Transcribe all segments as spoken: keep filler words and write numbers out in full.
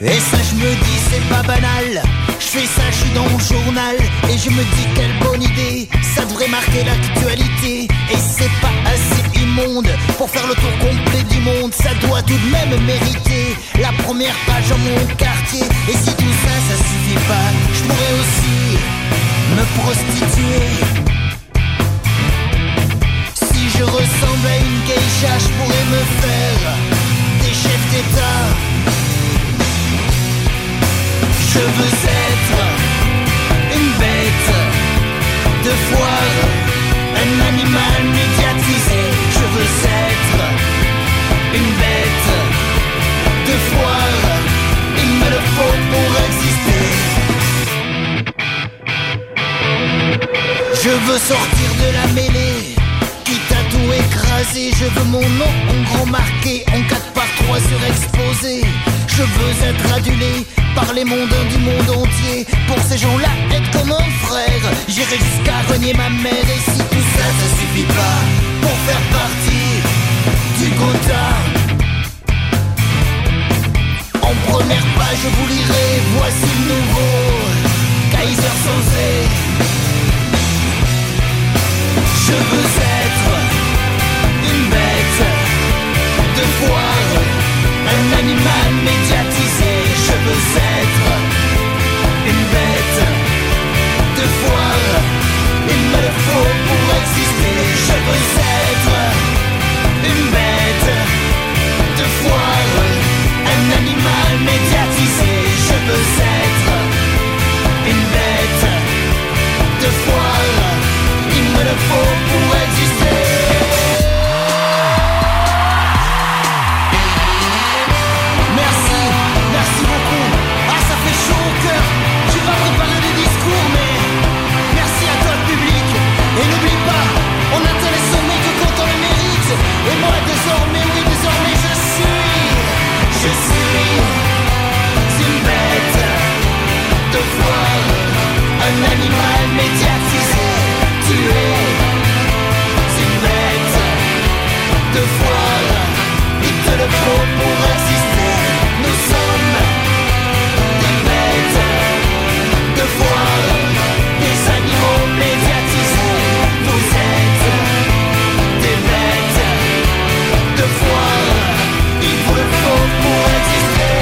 Et ça je me dis c'est pas banal. Je fais ça, je suis dans mon journal. Et je me dis quelle bonne idée. Ça devrait marquer l'actualité. Et c'est pas assez immonde pour faire le tour complet du monde. Ça doit tout de même mériter la première page en mon quartier. Et si tout ça, ça suffit pas, je pourrais aussi me prostituer. Si je ressemble à une geisha, je pourrais me faire des chefs d'État. Je veux être une bête de foire, un animal médiatisé. Je veux être une bête de foire, il me le faut pour exister. Je veux sortir de la mêlée, quitte à tout écraser. Je veux mon nom en grand marqué, en quatre par trois surexposé. Je veux être adulé par les mondains du monde entier. Pour ces gens-là, être comme un frère. J'irai jusqu'à renier ma mère. Et si tout ça, ça suffit pas pour faire partie du Gotha, en première page, je vous lirai. Voici le nouveau Kaiser Sosé. Je veux être une bête de foire, un animal médiatisé. Je veux être une bête de foire, il me le faut pour exister. Je veux être une bête de foire, un animal médiatisé. Je veux être une bête de foire, il me le faut pour exister. Et moi désormais, oui désormais je suis, je suis une bête de foire, un animal médiatisé. Tu es une bête de foire, il te le faut pour exister. Nous sommes des bêtes de foire, des animaux médiatisés. Vous êtes des bêtes de foire, il vous le faut pour exister.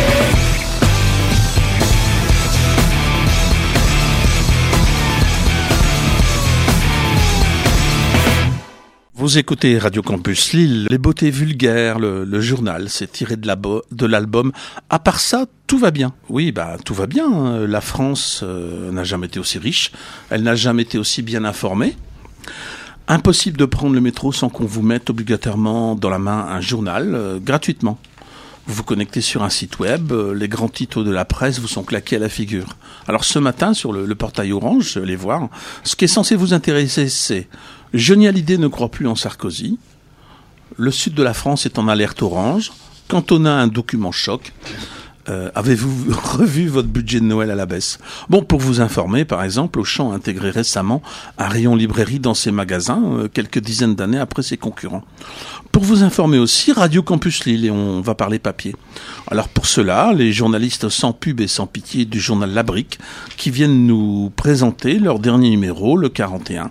Vous écoutez Radio Campus Lille, les beautés vulgaires, le, le journal, c'est tiré de, la bo- de l'album. À part ça, tout va bien. Oui, bah tout va bien. La France euh, n'a jamais été aussi riche, elle n'a jamais été aussi bien informée. Impossible de prendre le métro sans qu'on vous mette obligatoirement dans la main un journal, euh, gratuitement. Vous vous connectez sur un site web, euh, les grands titres de la presse vous sont claqués à la figure. Alors ce matin, sur le, le portail Orange, je vais aller voir, ce qui est censé vous intéresser, c'est Johnny Hallyday ne croit plus en Sarkozy, le sud de la France est en alerte orange, Cantona a un document choc. Euh, avez-vous revu votre budget de Noël à la baisse? Bon, pour vous informer, par exemple, Auchan a intégré récemment un rayon librairie dans ses magasins, euh, quelques dizaines d'années après ses concurrents. Pour vous informer aussi, Radio Campus Lille, et on va parler papier. Alors pour cela, les journalistes sans pub et sans pitié du journal La Brique, qui viennent nous présenter leur dernier numéro, le quarante et un.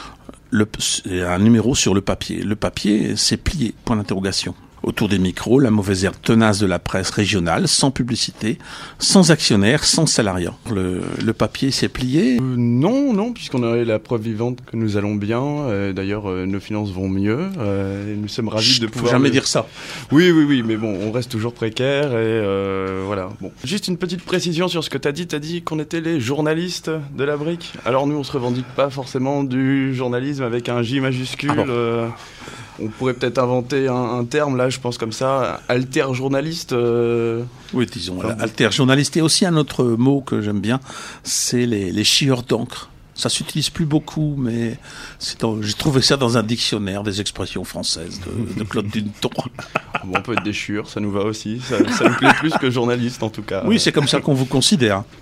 Le, un numéro sur le papier. Le papier, c'est plié, point d'interrogation. Autour des micros, la mauvaise herbe tenace de la presse régionale, sans publicité, sans actionnaire, sans salariat. Le, le papier s'est plié euh, Non, non, puisqu'on a la preuve vivante que nous allons bien. Euh, d'ailleurs, euh, nos finances vont mieux. Euh, et nous sommes ravis Chut, de pouvoir... Faut jamais le... dire ça. Oui, oui, oui, mais bon, on reste toujours précaire et euh, voilà. Bon. Juste une petite précision sur ce que t'as dit. T'as dit qu'on était les journalistes de la brique. Alors nous, on se revendique pas forcément du journalisme avec un J majuscule. Ah bon. euh, On pourrait peut-être inventer un, un terme, là, je pense comme ça, alter-journaliste. Euh... Oui, disons, enfin, alter-journaliste. Et aussi un autre mot que j'aime bien, c'est les, les chieurs d'encre. Ça s'utilise plus beaucoup, mais c'est dans, j'ai trouvé ça dans un dictionnaire des expressions françaises de, de Claude Duneton. Bon, on peut être des chieurs, ça nous va aussi. Ça, ça nous plaît plus que journaliste, en tout cas. Oui, c'est comme ça qu'on vous considère.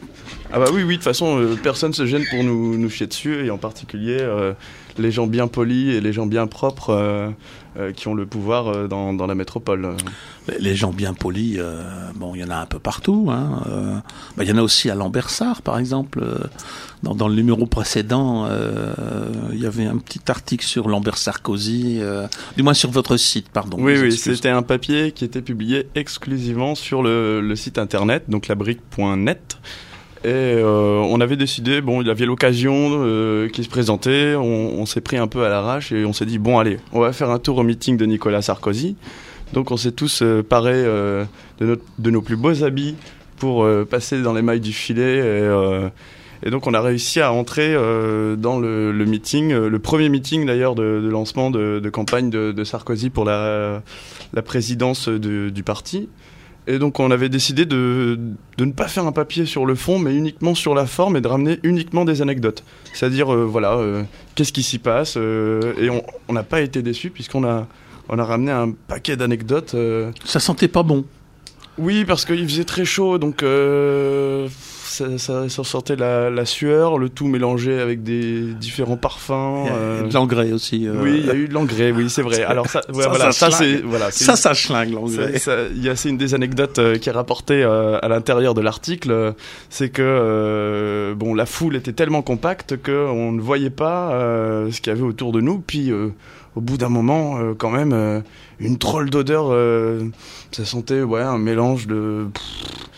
Ah bah oui, oui, de toute façon, euh, personne se gêne pour nous, nous chier dessus, et en particulier euh, les gens bien polis et les gens bien propres euh, euh, qui ont le pouvoir euh, dans, dans la métropole. Les gens bien polis, euh, bon, il y en a un peu partout. Hein, euh, bah, il y en a aussi à Lambersart, par exemple. Euh, dans, dans le numéro précédent, euh, il y avait un petit article sur Lambert-Sarkozy, euh, du moins sur votre site, pardon. Oui, oui, c'était un papier qui était publié exclusivement sur le, le site internet, donc labrique point net. Et euh, on avait décidé, bon, il y avait l'occasion euh, qui se présentait, on, on s'est pris un peu à l'arrache et on s'est dit, bon, allez, on va faire un tour au meeting de Nicolas Sarkozy. Donc on s'est tous euh, parés euh, de, notre, de nos plus beaux habits pour euh, passer dans les mailles du filet. Et, euh, et donc on a réussi à entrer euh, dans le, le meeting, euh, le premier meeting d'ailleurs de, de lancement de, de campagne de, de Sarkozy pour la, la présidence de, du parti. Et donc on avait décidé de, de ne pas faire un papier sur le fond, mais uniquement sur la forme, et de ramener uniquement des anecdotes. C'est-à-dire, euh, voilà, euh, qu'est-ce qui s'y passe euh, et on n'a pas été déçus, puisqu'on a, on a ramené un paquet d'anecdotes. Euh... Ça sentait pas bon. Oui, parce qu'il faisait très chaud, donc euh, ça, ça, ça sortait la, la sueur, le tout mélangé avec des différents parfums. Il y a euh... de l'engrais aussi. Euh... Oui, il y a eu de l'engrais, oui, c'est vrai. Alors ça, ouais, ça, voilà, ça, ça, c'est, voilà, c'est ça, ça schlingue l'engrais. Il y a, c'est une des anecdotes euh, qui est rapportée euh, à l'intérieur de l'article, euh, c'est que euh, bon, la foule était tellement compacte qu'on ne voyait pas euh, ce qu'il y avait autour de nous, puis. Euh, Au bout d'un moment, euh, quand même, euh, une drôle d'odeur, euh, ça sentait ouais, un mélange de... Pff,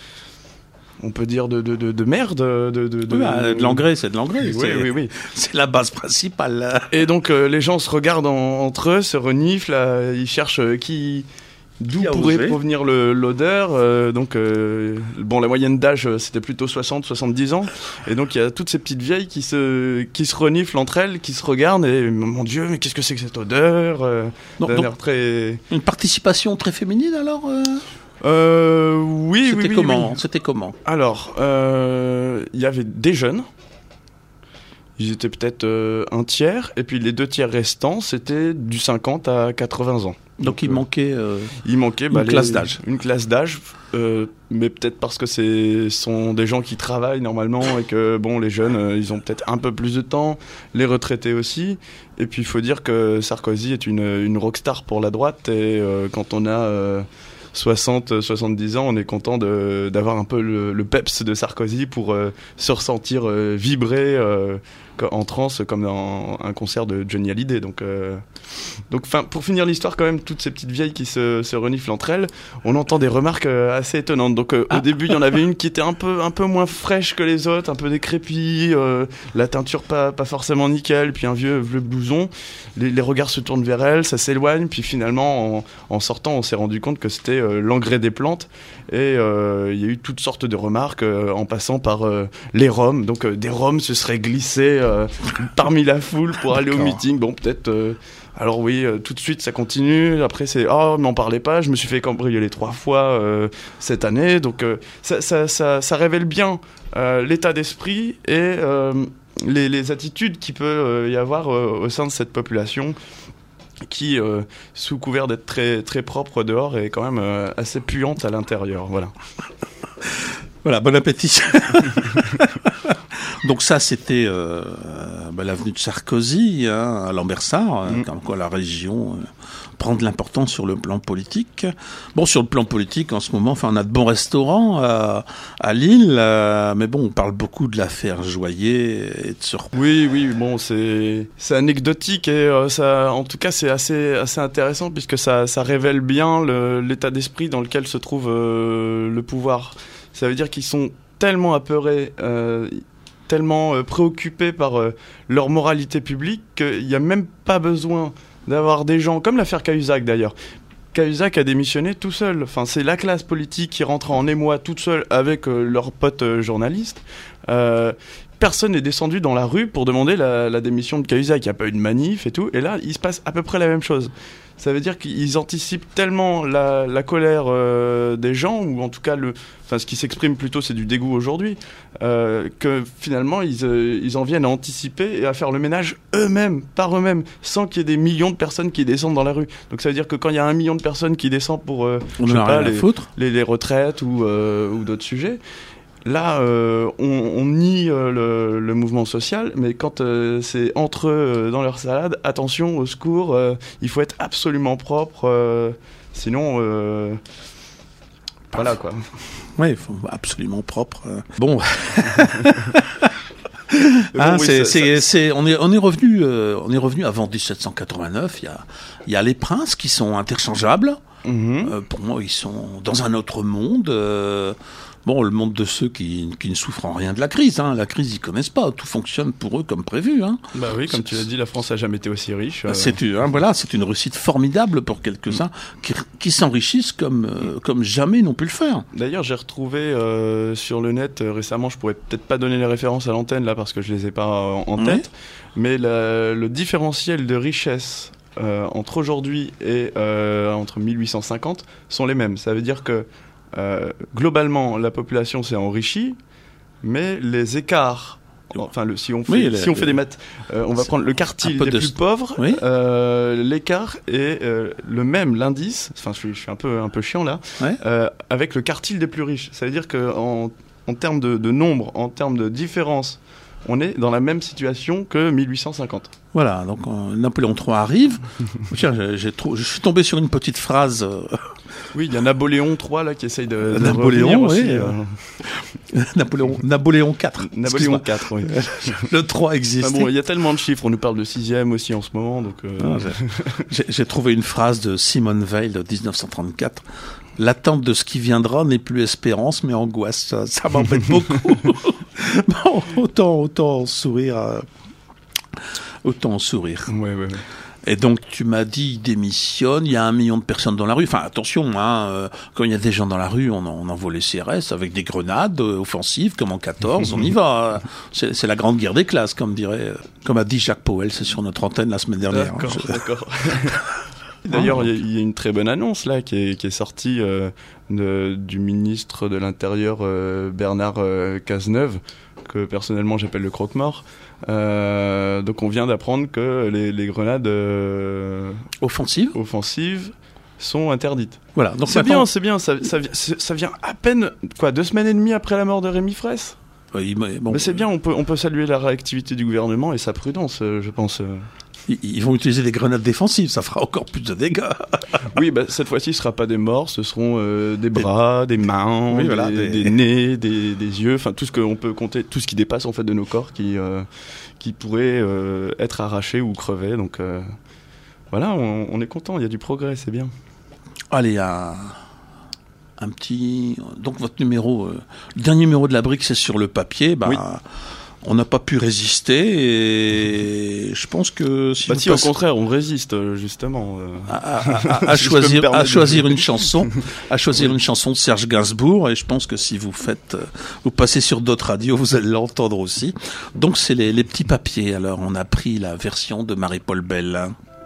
on peut dire de, de, de, de merde. De, de, de, oui, bah, de l'engrais, c'est de l'engrais. Oui, c'est, oui, oui. C'est la base principale. Et donc, euh, les gens se regardent en, entre eux, se reniflent, là, ils cherchent euh, qui... D'où pourrait osé provenir le, l'odeur euh, donc, euh, bon, la moyenne d'âge, c'était plutôt soixante à soixante-dix ans. Et donc, il y a toutes ces petites vieilles qui se, qui se reniflent entre elles, qui se regardent. Et mon Dieu, mais qu'est-ce que c'est que cette odeur euh, donc, donc, très... Une participation très féminine, alors euh... Euh, oui, C'était oui, oui, comment oui. C'était comment Alors, il euh, y avait des jeunes. Ils étaient peut-être euh, un tiers. Et puis, les deux tiers restants, c'était du cinquante à quatre-vingts ans. Donc, Donc il, euh, manquait euh, il manquait bah, une, les, classe d'âge. une classe d'âge. Euh, mais peut-être parce que ce sont des gens qui travaillent normalement et que bon, les jeunes, euh, ils ont peut-être un peu plus de temps. Les retraités aussi. Et puis, il faut dire que Sarkozy est une, une rockstar pour la droite. Et euh, quand on a... Euh, soixante à soixante-dix ans, on est content de, d'avoir un peu le, le peps de Sarkozy pour euh, se ressentir euh, vibrer euh, en transe comme dans un concert de Johnny Hallyday. Donc, euh, donc pour finir l'histoire, quand même, toutes ces petites vieilles qui se, se reniflent entre elles, on entend des remarques euh, assez étonnantes. Donc euh, ah. Au début, il y en avait une qui était un peu, un peu moins fraîche que les autres, un peu décrépie, euh, la teinture pas, pas forcément nickel, puis un vieux, vieux blouson. Les, les regards se tournent vers elle, ça s'éloigne, puis finalement, en, en sortant, on s'est rendu compte que c'était euh, l'engrais des plantes. Et euh, il y a eu toutes sortes de remarques euh, en passant par euh, les Roms. Donc euh, des Roms se seraient glissés euh, parmi la foule pour aller D'accord. au meeting. Bon, peut-être... Euh, alors oui, euh, tout de suite ça continue. Après c'est oh m'en parlez pas. Je me suis fait cambrioler trois fois euh, cette année. Donc euh, ça, ça, ça, ça révèle bien euh, l'état d'esprit et euh, les, les attitudes qu'il peut euh, y avoir euh, au sein de cette population qui, euh, sous couvert d'être très très propre dehors, est quand même euh, assez puante à l'intérieur. Voilà. Voilà, bon appétit. Donc ça, c'était euh, bah, l'avenue de Sarkozy, hein, à Lambersart, mmh. comme quoi la région euh, prend de l'importance sur le plan politique. Bon, sur le plan politique, en ce moment, enfin, on a de bons restaurants euh, à Lille, euh, mais bon, on parle beaucoup de l'affaire Joyer et de ce... Oui, oui, bon, c'est c'est anecdotique et euh, ça, en tout cas, c'est assez assez intéressant puisque ça ça révèle bien le, l'état d'esprit dans lequel se trouve euh, le pouvoir. Ça veut dire qu'ils sont tellement apeurés, euh, tellement euh, préoccupés par euh, leur moralité publique qu'il n'y a même pas besoin d'avoir des gens, comme l'affaire Cahuzac d'ailleurs. Cahuzac a démissionné tout seul. Enfin, c'est la classe politique qui rentre en émoi toute seule avec euh, leurs potes euh, journalistes. Euh, personne n'est descendu dans la rue pour demander la, la démission de Cahuzac. Il n'y a pas eu de manif et tout. Et là, il se passe à peu près la même chose. Ça veut dire qu'ils anticipent tellement la, la colère euh, des gens, ou en tout cas, le, enfin, ce qui s'exprime plutôt, c'est du dégoût aujourd'hui, euh, que finalement, ils, euh, ils en viennent à anticiper et à faire le ménage eux-mêmes, par eux-mêmes, sans qu'il y ait des millions de personnes qui descendent dans la rue. Donc ça veut dire que quand il y a un million de personnes qui descendent pour euh, je sais pas, les, les, les retraites ou, euh, ou d'autres sujets, là, euh, on, on nie euh, le, le mouvement social, mais quand euh, c'est entre eux euh, dans leur salade, attention, au secours, euh, il faut être absolument propre, euh, sinon, euh, voilà quoi. Oui, absolument propre. Bon. Bon, Hein, oui, c'est, ça- c'est, ça- c'est, on est, on est revenu, euh, on est revenu avant dix-sept cent quatre-vingt-neuf. Il y a, il y a les princes qui sont interchangeables. Mhm. Euh, pour moi, ils sont dans un autre monde. Euh, bon, le monde de ceux qui, qui ne souffrent en rien de la crise. Hein. La crise, ils connaissent pas. Tout fonctionne pour eux comme prévu. Hein. Bah oui, comme tu l'as dit, la France a jamais été aussi riche. euh, C'est, une- hein, voilà, c'est une réussite formidable pour quelques-uns qui, qui s'enrichissent comme, euh, comme jamais ils n'ont pu le faire. D'ailleurs, j'ai retrouvé euh, sur le net euh, récemment, je pourrais peut-être pas donner les références à l'antenne là parce que je les ai pas en, en Ouais. tête, mais la- le différentiel de richesse euh, entre aujourd'hui et euh, entre mille huit cent cinquante sont les mêmes. Ça veut dire que euh, globalement, la population s'est enrichie, mais les écarts, enfin, le, si on fait, Oui, le- si on fait le- des maths, euh, on va c'est prendre le un quartile peu des de- plus pauvres, Oui. euh, l'écart est euh, le même, l'indice, enfin, je suis, je suis un peu, un peu chiant là, Ouais. euh, avec le quartile des plus riches. Ça veut dire qu'en en termes de, de nombre, en termes de différence, on est dans la même situation que mille huit cent cinquante. Voilà, donc euh, Napoléon trois arrive. Tiens, j'ai, j'ai trop, je suis tombé sur une petite phrase. euh, Oui, il y a Napoléon trois là qui essaye de, de Napoléon, revenir aussi. oui, euh, Napoléon, Napoléon quatre. Napoléon Excuse-moi. quatre, oui. Le trois existe. Enfin bon, il y a tellement de chiffres, on nous parle de sixième aussi en ce moment, donc. euh, Ah, j'ai, j'ai- j'ai trouvé une phrase de Simone Veil de dix-neuf cent trente-quatre. L'attente de ce qui viendra n'est plus espérance, mais angoisse. Ça, ça m'embête beaucoup. Bon, autant, autant sourire. euh, Autant sourire. Ouais, ouais, ouais. Et donc, tu m'as dit, il démissionne, il y a un million de personnes dans la rue. Enfin, attention, hein, euh, quand il y a des gens dans la rue, on, on envoie les C R S avec des grenades euh, offensives, comme en quatorze, on y va. C'est, c'est la grande guerre des classes, comme dirait, euh, comme a dit Jacques Powell, c'est sur notre antenne la semaine dernière. D'accord, Je- d'accord. D'ailleurs, il y a- il y, a une très bonne annonce là qui est, qui est sortie euh, de- du ministre de l'Intérieur euh, Bernard euh, Cazeneuve, que personnellement j'appelle le croque-mort. Euh, donc on vient d'apprendre que les, les grenades euh, Offensive. offensives sont interdites. Voilà. Donc C'est maintenant- bien, c'est bien, ça, ça, vi- c'est- ça vient à peine, quoi, deux semaines et demie après la mort de Rémi Fraisse. Oui, mais bon, Mais c'est bien, on peut, on peut saluer la réactivité du gouvernement et sa prudence, euh, je pense. euh. Ils, ils vont utiliser des grenades défensives, ça fera encore plus de dégâts. Oui, bah, cette fois-ci, ce ne sera pas des morts, ce seront euh, des bras, des mains, Oui, des, voilà, des- des nez, des, des yeux, enfin tout ce qu'on peut compter, tout ce qui dépasse en fait de nos corps qui, euh, qui pourrait euh, être arraché ou crevé. Donc euh, voilà, on, on est content, il y a du progrès, c'est bien. Allez, un, un petit... Donc votre numéro, euh, le dernier numéro de la brique, c'est sur le papier. Bah, Oui. on n'a pas pu résister et je pense que si Bah vous si, au passez- contraire, on résiste euh, justement. euh. à, à- à- à Si je peux me choisir, permettre à de- choisir une chanson, à choisir une chanson de Serge Gainsbourg, et je pense que si vous faites, euh, vous passez sur d'autres radios, vous allez l'entendre aussi. Donc c'est les, les petits papiers. Alors on a pris la version de Marie-Paul Bell.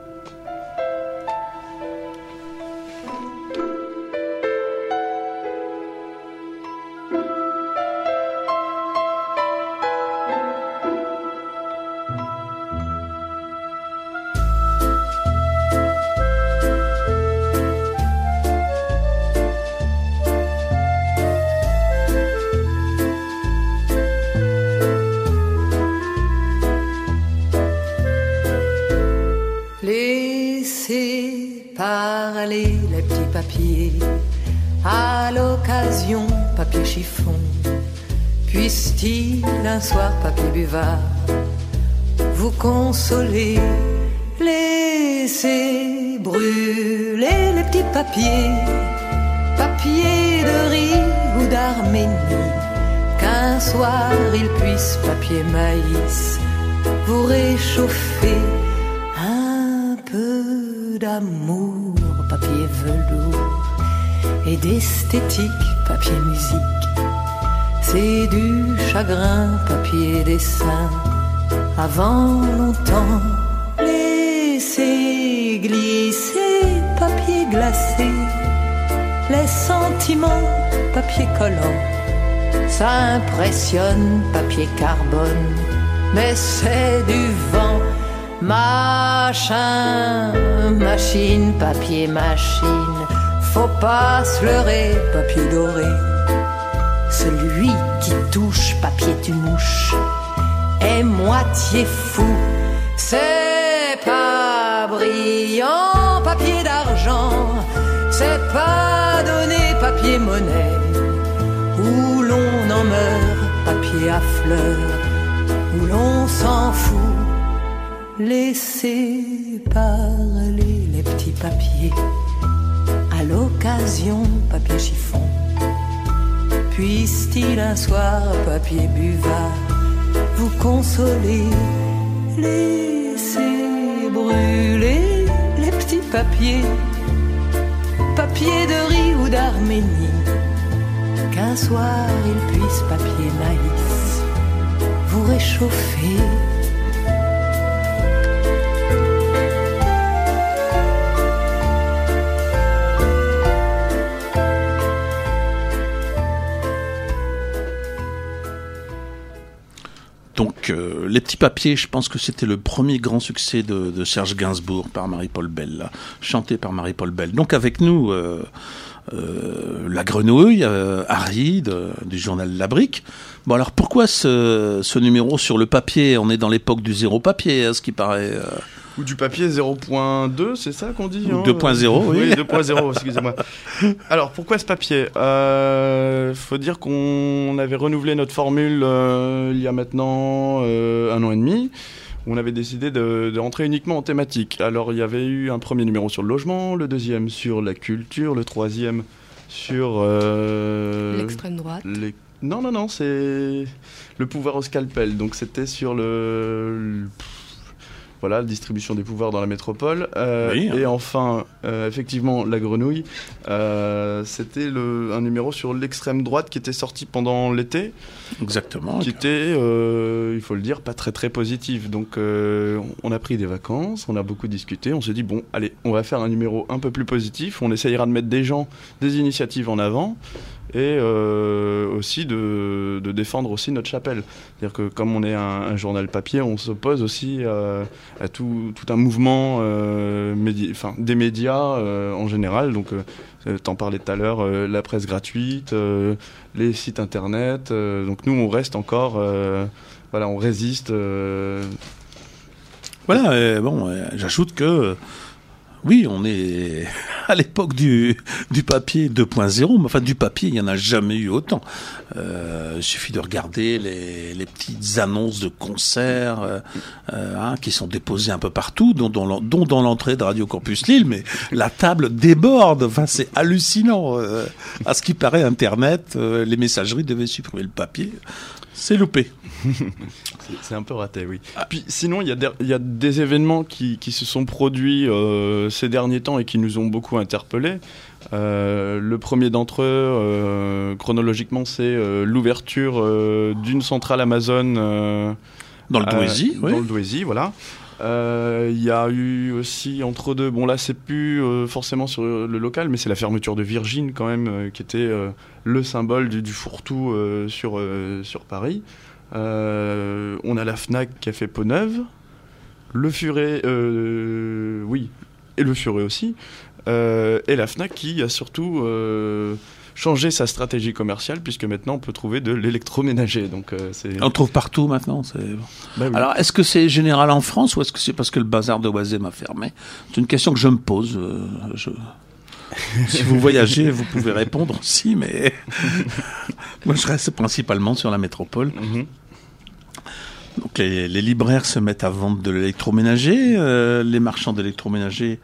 Laissez parler les petits papiers, à l'occasion papier chiffon, puisse-t-il un soir papier buvard vous consoler. Laissez brûler les petits papiers, papier de riz ou d'Arménie, qu'un soir il puisse papier maïs vous réchauffer. Un peu d'amour, papier velours, et d'esthétique, papier musique. C'est du chagrin, papier dessin. Avant longtemps, laissez glisser, papier glacé. Les sentiments, papier collant. Ça impressionne, papier carbone, mais c'est du vent. Machin, machine, papier, machine. Faut pas se leurrer, papier doré. celui qui touche papier d'une mouche est moitié fou. C'est pas brillant, papier d'argent, c'est pas donné, papier monnaie, où l'on en meurt, papier à fleurs, où l'on s'en fout. Laissez parler les petits papiers, à l'occasion papier chiffon. Puisse-t-il un soir, papier buvard, vous consoler. Laissez brûler les petits papiers, papier de riz ou d'Arménie, qu'un soir il puisse, papier maïs, vous réchauffer. Donc, euh, les petits papiers, je pense que c'était le premier grand succès de, de Serge Gainsbourg par Marie-Paul Bell, là, chanté par Marie-Paul Bell. Donc, avec nous, euh, euh, la grenouille, euh, Harry, de, du journal La Brique. Bon, alors, pourquoi ce, ce numéro sur le papier? On est dans l'époque du zéro papier, hein, ce qui paraît... Euh... Ou du papier zéro point deux, c'est ça qu'on dit, hein? deux point zéro, oui. Oui, deux point zéro, excusez-moi. Alors, pourquoi ce papier? euh, faut dire qu'on avait renouvelé notre formule euh, il y a maintenant euh, un an et demi. On avait décidé de, de rentrer uniquement en thématique. Alors, il y avait eu un premier numéro sur le logement, le deuxième sur la culture, le troisième sur... Euh, L'extrême droite. Les... Non, non, non, c'est le pouvoir au scalpel. Donc, c'était sur le... le... Voilà, la distribution des pouvoirs dans la métropole. Euh, oui, hein. Et enfin, euh, effectivement, la grenouille, euh, c'était le, un numéro sur l'extrême droite qui était sorti pendant l'été. Exactement. Qui était, euh, il faut le dire, pas très très positif. Donc, euh, on a pris des vacances, on a beaucoup discuté, on s'est dit, bon, allez, on va faire un numéro un peu plus positif, on essayera de mettre des gens, des initiatives en avant. Et euh, aussi de, de défendre aussi notre chapelle. C'est-à-dire que comme on est un, un journal papier, on s'oppose aussi à, à tout, tout un mouvement euh, médi- enfin, des médias euh, en général. Donc, euh, t'en parlais tout à l'heure, euh, la presse gratuite, euh, les sites internet. Euh, donc nous, on reste encore, euh, voilà, on résiste. Euh... Voilà, euh, bon, euh, j'ajoute que... Oui, on est à l'époque du, du papier deux point zéro, mais enfin du papier, il n'y en a jamais eu autant. Euh, il suffit de regarder les, les petites annonces de concerts euh, euh, hein, qui sont déposées un peu partout, dont, dont, dont dans l'entrée de Radio Campus Lille, mais la table déborde, enfin c'est hallucinant. Euh, à ce qui paraît, Internet, euh, les messageries devaient supprimer le papier. C'est loupé. c'est, c'est un peu raté, oui. Ah. Puis sinon, il y a des, il y a des événements qui, qui se sont produits euh, ces derniers temps et qui nous ont beaucoup interpellés. Euh, le premier d'entre eux, euh, chronologiquement, c'est euh, l'ouverture euh, d'une centrale Amazon euh, dans le Douaisis. Euh, oui. Dans le Douaisis, voilà. Il euh, y a eu aussi entre deux, bon là c'est plus euh, forcément sur le local, mais c'est la fermeture de Virgin quand même, euh, qui était euh, le symbole du, du fourre-tout euh, sur, euh, sur Paris. Euh, on a la Fnac qui a fait peau neuve, le Furet, euh, oui, et le Furet aussi, euh, et la Fnac qui a surtout... Euh, changer sa stratégie commerciale, puisque maintenant on peut trouver de l'électroménager. Donc, euh, c'est... On le trouve partout maintenant. C'est... Bah oui. Alors, est-ce que c'est général en France ou est-ce que c'est parce que le bazar de Oisem a fermé? C'est une question que je me pose. Euh, je... Si vous voyagez, vous pouvez répondre aussi, mais moi je reste principalement sur la métropole. Mm-hmm. Donc les, les libraires se mettent à vendre de l'électroménager, euh, les marchands d'électroménager...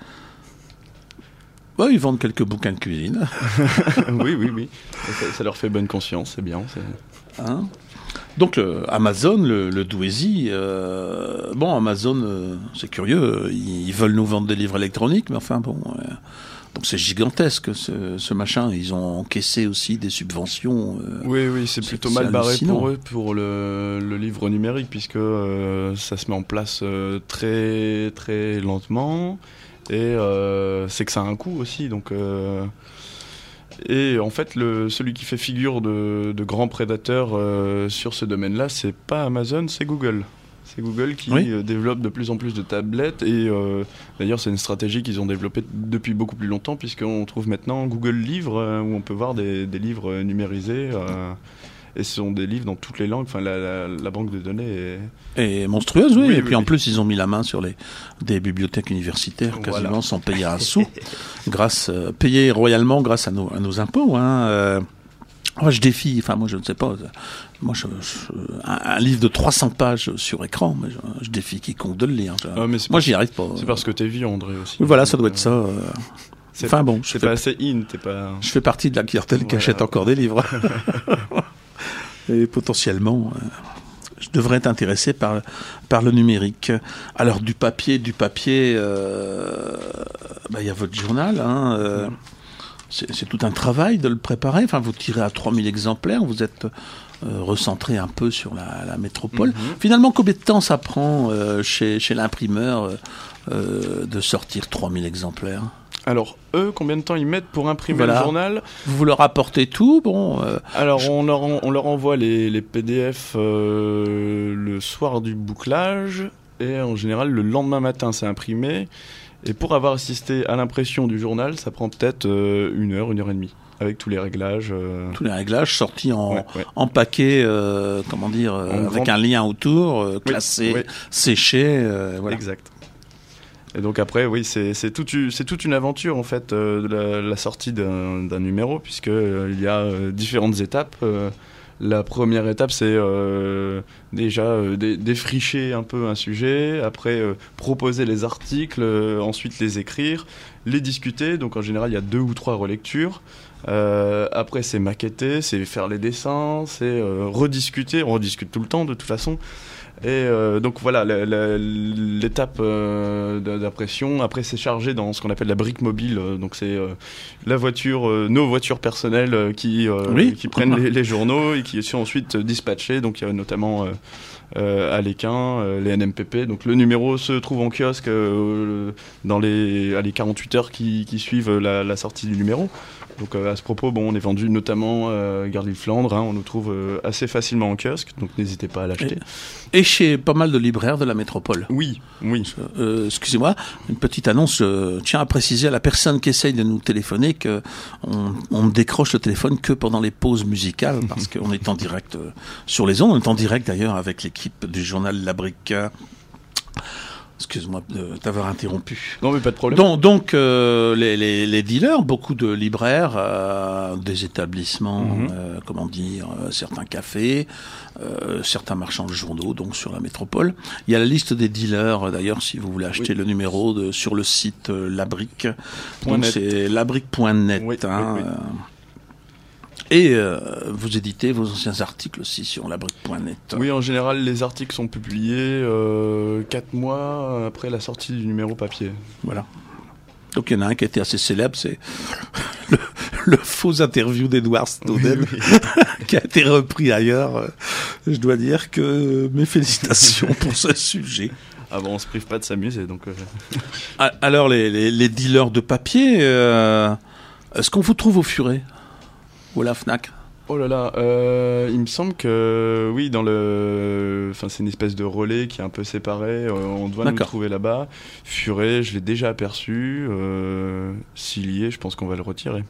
Ouais, ils vendent quelques bouquins de cuisine. oui, oui, oui. Ça, ça leur fait bonne conscience, c'est bien. C'est... Hein Donc le Amazon, le, le Douaisis, euh, bon, Amazon, euh, c'est curieux, ils, ils veulent nous vendre des livres électroniques, mais enfin bon, euh, donc c'est gigantesque ce, ce machin. Ils ont encaissé aussi des subventions. Euh, oui, oui, c'est, c'est plutôt mal barré pour eux pour le, le livre numérique, puisque euh, ça se met en place euh, très, très lentement. Et euh, c'est que ça a un coût aussi, donc euh, et en fait le, celui qui fait figure de, de grand prédateur euh, sur ce domaine-là, c'est pas Amazon, c'est Google. C'est Google qui Oui. euh, développe de plus en plus de tablettes et euh, d'ailleurs c'est une stratégie qu'ils ont développée depuis beaucoup plus longtemps puisqu'on trouve maintenant Google Livres euh, où on peut voir des, des livres numérisés euh, et ce sont des livres dans toutes les langues. Enfin, la, la, la banque de données est... Et monstrueuse, oui. Oui, et oui, puis en oui. plus, ils ont mis la main sur les des bibliothèques universitaires quasiment Voilà. sans payer un sou, grâce euh, payés royalement grâce à nos à nos impôts. Hein. Euh, moi, je défie. Enfin, moi, je ne sais pas. Moi, je, je, un, un livre de trois cents pages sur écran, mais je, je défie quiconque de le lire. Je, Ah, mais c'est moi, parce- j'y arrive pas. C'est parce que t'es vieux, André, aussi. Oui, voilà, ça doit être ça. euh. C'est- Enfin bon, je C'est fais, pas assez in, t'es pas... je fais partie de la clientèle qui Voilà. achète encore des livres. Et potentiellement, euh, je devrais être intéressé par, par le numérique. Alors, du papier, du papier, euh, bah, y a votre journal. Hein, euh, c'est, c'est tout un travail de le préparer. Enfin, vous tirez à trois mille exemplaires, vous êtes euh, recentré un peu sur la, la métropole. Mhm. Finalement, combien de temps ça prend euh, chez, chez l'imprimeur euh, euh, de sortir trois mille exemplaires ? Alors, eux, combien de temps ils mettent pour imprimer Voilà. le journal ? Vous leur apportez tout, bon. Euh, Alors, on leur, en- on leur envoie les, les P D F euh, le soir du bouclage, et en général, le lendemain matin, c'est imprimé. Et pour avoir assisté à l'impression du journal, ça prend peut-être euh, une heure, une heure et demie, avec tous les réglages. euh, tous les réglages sortis en, ouais, ouais. en paquet, euh, comment dire, euh, En avec grand- un lien autour, euh, Oui, classé, oui. séché, euh, voilà. Exact. Et donc après, oui, c'est c'est toute u- c'est toute une aventure en fait euh, de la, la sortie d'un d'un numéro, puisque euh, il y a euh, différentes étapes. Euh, la première étape, c'est euh, déjà euh, dé- défricher un peu un sujet, après euh, proposer les articles, euh, ensuite les écrire, les discuter. Donc en général, il y a deux ou trois relectures. Euh, après, c'est maqueter, c'est faire les dessins, c'est euh, rediscuter. On rediscute tout le temps de toute façon. Et euh, donc voilà, la- la- l'étape euh, d- d'impression. Après, c'est chargé dans ce qu'on appelle la brique mobile. Euh, Donc c'est euh, la voiture, euh, nos voitures personnelles euh, qui euh, Oui. qui prennent les, les journaux et qui sont ensuite euh, dispatchés. Donc il y a notamment euh, euh, à l'Équin, euh, les N M P P. Donc le numéro se trouve en kiosque euh, dans les, allez, quarante-huit heures qui, qui suivent la, la sortie du numéro. Donc euh, à ce propos, bon, on est vendu notamment euh, Gare de Flandre, hein, on nous trouve euh, assez facilement en kiosque, donc n'hésitez pas à l'acheter. Et chez pas mal de libraires de la métropole. Oui, oui. Euh, excusez-moi, une petite annonce. Je tiens à préciser à la personne qui essaye de nous téléphoner que on, on ne décroche le téléphone que pendant les pauses musicales, parce qu'on est en direct euh, sur les ondes. On est en direct d'ailleurs avec l'équipe du journal La Brique. Excuse-moi de t'avoir interrompu. Non mais pas de problème. Donc, donc euh, les, les, les dealers, beaucoup de libraires, euh, des établissements, Mhm. euh, comment dire, euh, certains cafés, euh, certains marchands de journaux, donc sur la métropole. Il y a la liste des dealers, euh, d'ailleurs, si vous voulez acheter Oui. le numéro de, sur le site euh, Labrique. Point Donc net. c'est labrique point net. Oui, hein, oui, oui. euh, et euh, vous éditez vos anciens articles aussi sur labrique point net. Oui, en général, les articles sont publiés euh, quatre mois après la sortie du numéro papier. Voilà. Donc il y en a un qui a été assez célèbre, c'est le, le faux interview d'Edward Snowden, qui a été repris ailleurs. Euh, Je dois dire que mes félicitations pour ce sujet. Ah bon, on se prive pas de s'amuser, donc... euh, Ah, Alors les, les, les dealers de papier, euh, est-ce qu'on vous trouve au Furet ou à la Fnac? Oh là là, euh, il me semble que oui, dans le, enfin c'est une espèce de relais qui est un peu séparé. euh, on doit nous le D'accord. trouver là-bas. Furet, je l'ai déjà aperçu. Euh, S'il y est, je pense qu'on va le retirer.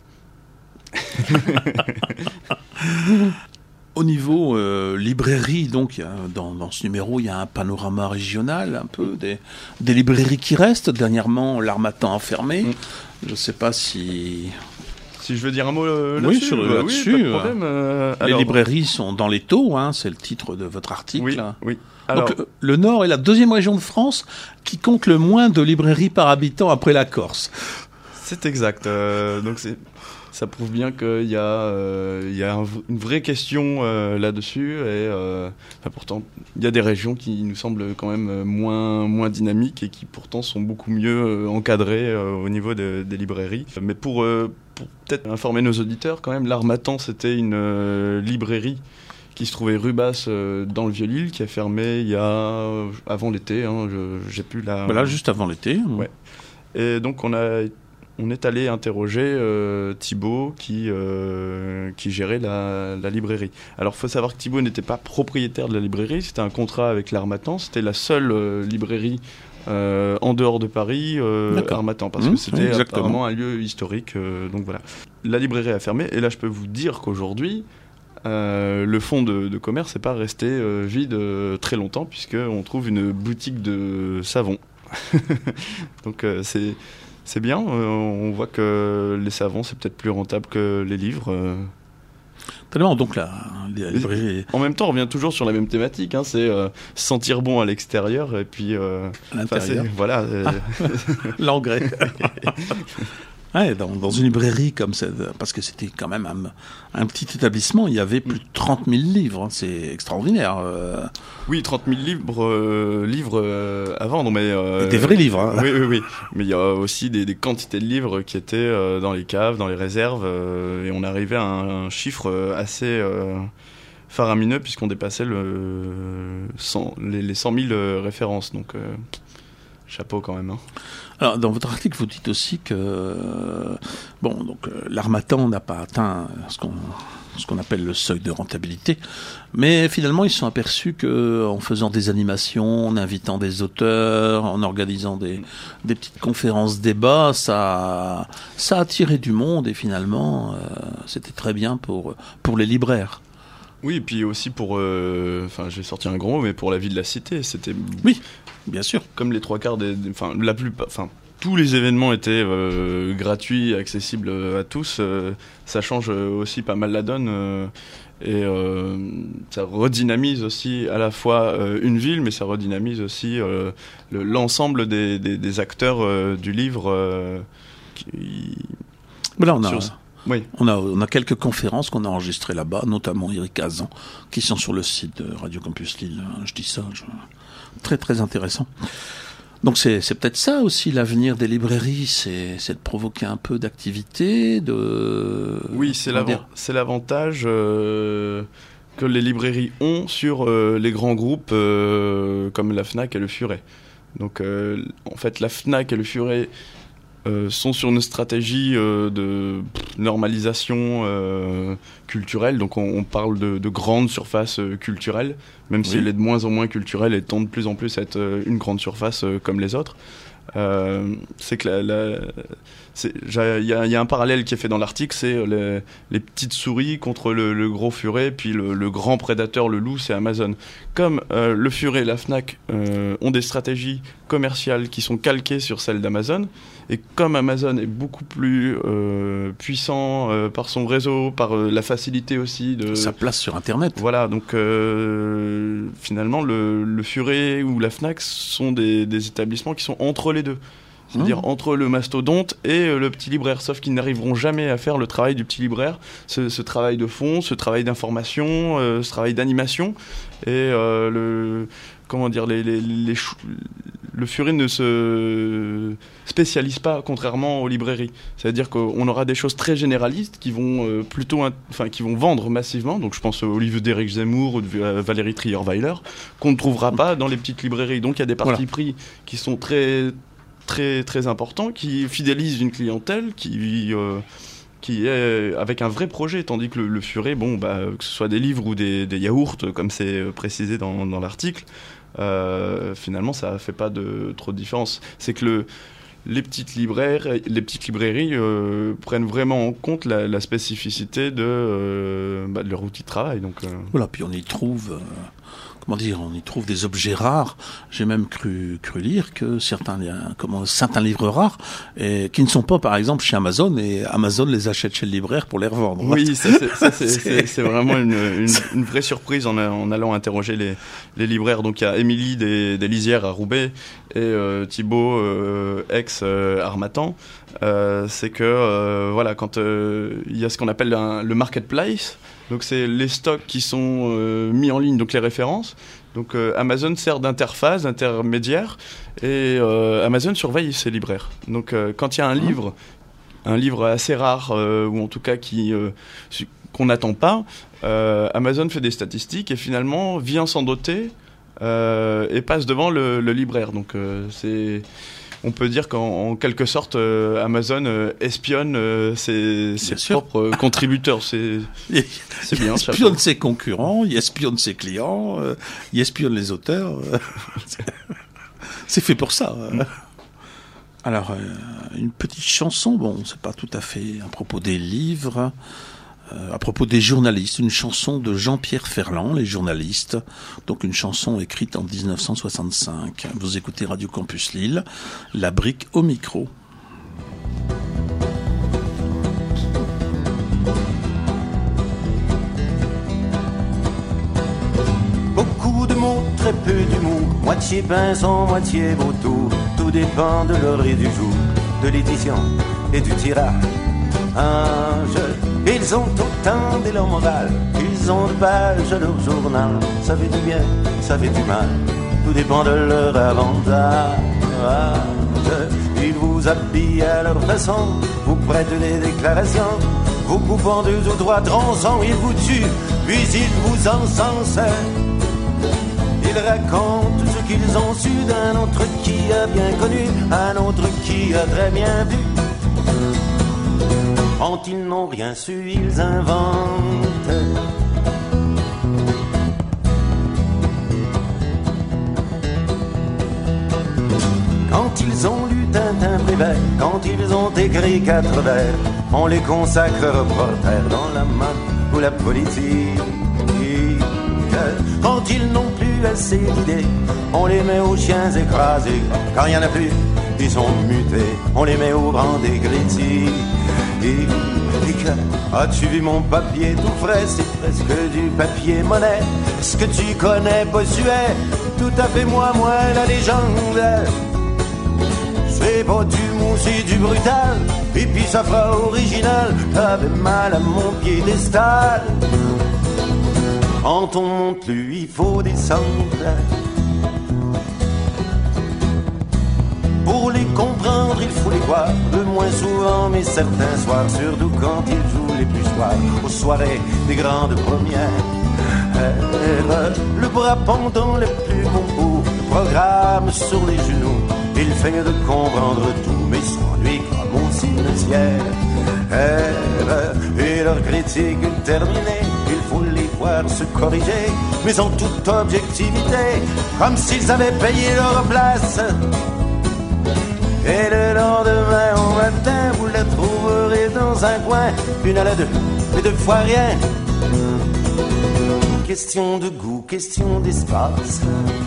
Au niveau euh, librairie, donc il y a, dans, dans ce numéro, il y a un panorama régional, un peu des, des librairies qui restent. Dernièrement, l'Harmattan a fermé. Mm. Je ne sais pas si Si je veux dire un mot euh, Oui, là-dessus, sur- bah là-dessus, oui, pas de euh, problème. euh, les alors- librairies sont dans les taux, hein, c'est le titre de votre article. Oui, oui. Alors, Donc le, le Nord est la deuxième région de France qui compte le moins de librairies par habitant après la Corse. c'est exact. euh, donc c'est, ça prouve bien qu'il y a, euh, il y a un v- une vraie question euh, là-dessus. Et euh, enfin, pourtant, il y a des régions qui nous semblent quand même euh, moins, moins dynamiques et qui pourtant sont beaucoup mieux euh, encadrées euh, au niveau de- des librairies. Mais pour, euh, pour peut-être informer nos auditeurs, quand même, l'Harmattan, c'était une euh, librairie qui se trouvait rue Basse euh, dans le Vieux-Lille, qui a fermé il y a euh, avant l'été. Hein, je, j'ai plus la. Voilà, juste avant l'été. Ouais. Et donc on a, on est allé interroger euh, Thibaut qui, euh, qui gérait la, la librairie. Alors il faut savoir que Thibaut n'était pas propriétaire de la librairie, c'était un contrat avec l'Harmattan, c'était la seule euh, librairie euh, en dehors de Paris, euh, Harmattan, parce mmh, que c'était oui, apparemment un lieu historique. Euh, donc voilà. La librairie a fermé, et là je peux vous dire qu'aujourd'hui, euh, le fonds de, de commerce n'est pas resté euh, vide euh, très longtemps, puisqu'on trouve une boutique de savon. Donc euh, c'est... C'est bien, euh, on voit que les savons, c'est peut-être plus rentable que les livres. Euh. Tellement, donc la, la librairie... En même temps, on revient toujours sur la même thématique, hein, c'est euh, sentir bon à l'extérieur et puis... Euh, à l'intérieur. Voilà. Euh... Ah. L'engrais. Ouais, dans, dans une librairie comme ça, parce que c'était quand même un, un petit établissement, il y avait plus de trente mille livres, hein, c'est extraordinaire. Euh... Oui, trente mille livres, euh, livres euh, à vendre, mais... Euh, des vrais livres. Hein. Oui, oui, oui. Mais il y a aussi des, des quantités de livres qui étaient euh, dans les caves, dans les réserves, euh, et on arrivait à un, un chiffre assez euh, faramineux, puisqu'on dépassait le, cent, les, les cent mille références, donc euh, chapeau quand même. Hein. Alors, dans votre article, vous dites aussi que euh, bon, donc euh, l'Harmattan n'a pas atteint ce qu'on ce qu'on appelle le seuil de rentabilité, mais finalement ils se sont aperçus que en faisant des animations, en invitant des auteurs, en organisant des des petites conférences débats, ça ça a attiré du monde et finalement euh, c'était très bien pour pour les libraires. Oui, et puis aussi pour, enfin, euh, j'ai sorti un gros mot, mais pour la vie de la cité, c'était. Oui, bien sûr. Comme les trois quarts des, enfin, la plupart, enfin, tous les événements étaient euh, gratuits, accessibles à tous. Euh, ça change aussi pas mal la donne euh, et euh, ça redynamise aussi à la fois euh, une ville, mais ça redynamise aussi euh, le, l'ensemble des, des, des acteurs euh, du livre. Euh, qui... Là, on a. Sur... Oui. On a, on a quelques conférences qu'on a enregistrées là-bas, notamment Eric Azan, qui sont sur le site de Radio Campus Lille. Je dis ça, je... très très intéressant. Donc c'est, c'est peut-être ça aussi l'avenir des librairies, c'est, c'est de provoquer un peu d'activité, de... Oui, c'est, l'avant, c'est l'avantage euh, que les librairies ont sur euh, les grands groupes euh, comme la Fnac et le Furet. Donc euh, en fait, la Fnac et le Furet Euh, sont sur une stratégie euh, de pff, normalisation euh, culturelle, donc on, on parle de, de grandes surfaces euh, culturelles, même oui. si elle est de moins en moins culturelle et tend de plus en plus à être euh, une grande surface euh, comme les autres. Euh, c'est que la, la, il y, y a un parallèle qui est fait dans l'article, c'est les, les petites souris contre le, le gros furet, puis le, le grand prédateur, le loup, c'est Amazon. Comme euh, le furet et la Fnac euh, ont des stratégies commerciales qui sont calquées sur celles d'Amazon, et comme Amazon est beaucoup plus euh, puissant euh, par son réseau, par euh, la facilité aussi de sa place sur Internet. Voilà, donc euh, finalement le, le Furet ou la Fnac sont des, des établissements qui sont entre les deux. C'est-à-dire mmh. entre le mastodonte et euh, le petit libraire, sauf qu'ils n'arriveront jamais à faire le travail du petit libraire, ce, ce travail de fond, ce travail d'information, euh, ce travail d'animation, et euh, le comment dire, les, les, les chou- le Furet ne se spécialise pas, contrairement aux librairies. C'est-à-dire qu'on aura des choses très généralistes qui vont euh, plutôt, in- enfin qui vont vendre massivement. Donc je pense au livre d'Éric Zemmour ou de euh, Valérie Trierweiler, qu'on ne trouvera pas dans les petites librairies. Donc il y a des partis voilà. pris qui sont très très très important, qui fidélise une clientèle qui euh, qui est avec un vrai projet, tandis que le, le Furet, bon bah que ce soit des livres ou des, des yaourts comme c'est précisé dans, dans l'article, euh, finalement ça fait pas de trop de différence. C'est que le les petites libraires, les petites librairies euh, prennent vraiment en compte la, la spécificité de, euh, bah, de leur outil de travail. Donc euh... voilà, puis on y trouve. Euh... Comment dire, on y trouve des objets rares. J'ai même cru, cru lire que certains, comment, certains livres rares, et, qui ne sont pas, par exemple, chez Amazon, et Amazon les achète chez le libraire pour les revendre. Oui, ça, c'est, ça, c'est, c'est, c'est vraiment une, une, une vraie surprise en, en allant interroger les, les libraires. Donc il y a Émilie des, des Lisières à Roubaix et euh, Thibaut, euh, ex-Harmattan. Euh, c'est que, euh, voilà, quand il euh, y a ce qu'on appelle un, le marketplace, donc c'est les stocks qui sont euh, mis en ligne, donc les références. Donc euh, Amazon sert d'interface, d'intermédiaire, et euh, Amazon surveille ses libraires. Donc euh, quand il y a un mmh. livre, un livre assez rare, euh, ou en tout cas qui, euh, qu'on n'attend pas, euh, Amazon fait des statistiques et finalement vient s'en doter euh, et passe devant le, le libraire. Donc euh, c'est... on peut dire qu'en en quelque sorte, euh, Amazon euh, espionne euh, ses, ses propres euh, contributeurs. C'est, c'est bien. Il espionne ses concurrents, il espionne ses clients, euh, il espionne les auteurs. C'est fait pour ça. Alors, euh, une petite chanson, bon, c'est pas tout à fait à propos des livres, euh, à propos des journalistes, une chanson de Jean-Pierre Ferland, les journalistes, donc une chanson écrite en dix-neuf cent soixante-cinq. Vous écoutez Radio Campus Lille, La Brique au micro. Beaucoup de mots, très peu d'humour, moitié pinson, moitié vautour. Tout dépend de l'heure et du jour, de l'édition et du tirage. Ils ont autant de leur morale, ils ont de pages à leur journal. Ça fait du bien, ça fait du mal, tout dépend de leur avantage. Ils vous habillent à leur façon, vous prêtent des déclarations, vous coupent en deux ou trois tronçons, ils vous tuent, puis ils vous encensent. Ils racontent ce qu'ils ont su d'un autre qui a bien connu, un autre qui a très bien vu. Quand ils n'ont rien su, ils inventent. Quand ils ont lu Tintin Prévert, quand ils ont écrit quatre vers, on les consacre reporters dans la mode ou la politique. Quand ils n'ont plus assez d'idées, on les met aux chiens écrasés. Quand il n'y en a plus, ils sont mutés, on les met au rang des critiques. As-tu vu mon papier tout frais? C'est presque du papier monnaie. Est-ce que tu connais Bossuet? Tout à fait moi, moi la légende. C'est pas du mou, c'est du brutal. Et puis ça fera original. T'avais mal à mon piédestal. Quand on monte plus, il faut descendre. Pour les comprendre, il faut les voir, le moins souvent, mais certains soirs, surtout quand ils jouent les plus soirs, aux soirées des grandes premières. Le bras pendant le plus bon bout, programme sur les genoux, il fait de comprendre tout, mais sans lui comme au cimetière. Et leur critique terminée, il faut les voir se corriger, mais en toute objectivité, comme s'ils avaient payé leur place. Et le lendemain au matin, vous la trouverez dans un coin, une à la deux, mais deux fois rien. Question de goût, question d'espace.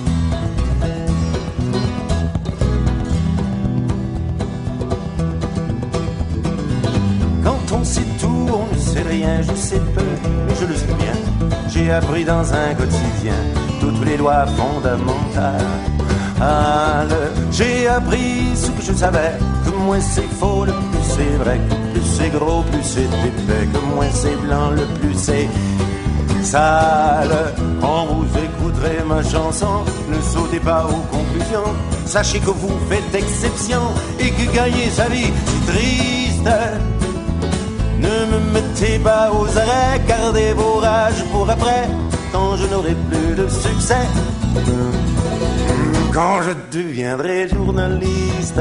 Quand on sait tout, on ne sait rien, je sais peu, mais je le sais bien. J'ai appris dans un quotidien toutes les lois fondamentales. Ah, le, j'ai appris ce que je savais, que moins c'est faux, le plus c'est vrai, que plus c'est gros, plus c'est épais, que moins c'est blanc, le plus c'est sale. Quand vous écouterez ma chanson, ne sautez pas aux conclusions, sachez que vous faites exception et que gagner sa vie c'est triste. Ne me mettez pas aux arrêts, gardez vos rages pour après, quand je n'aurai plus de succès. Quand je deviendrai journaliste.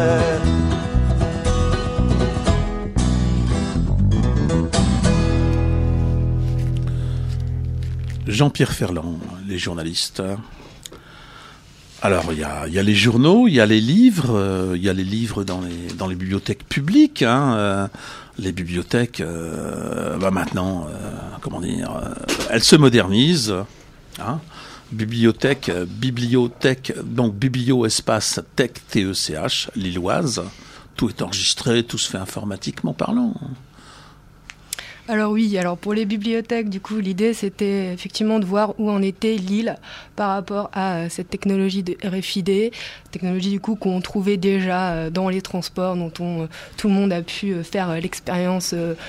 Jean-Pierre Ferland, les journalistes. Alors, il y a, y a les journaux, il y a les livres, il euh, y a les livres dans les, dans les bibliothèques publiques. Hein, euh, les bibliothèques, euh, bah maintenant, euh, comment dire, euh, elles se modernisent. Hein. Bibliothèque, bibliothèque, donc biblio espace tech T E C H, lilloise. Tout est enregistré, tout se fait informatiquement parlant. Alors oui, alors pour les bibliothèques, du coup, l'idée c'était effectivement de voir où en était Lille par rapport à cette technologie de R F I D, technologie du coup qu'on trouvait déjà dans les transports, dont on, tout le monde a pu faire l'expérience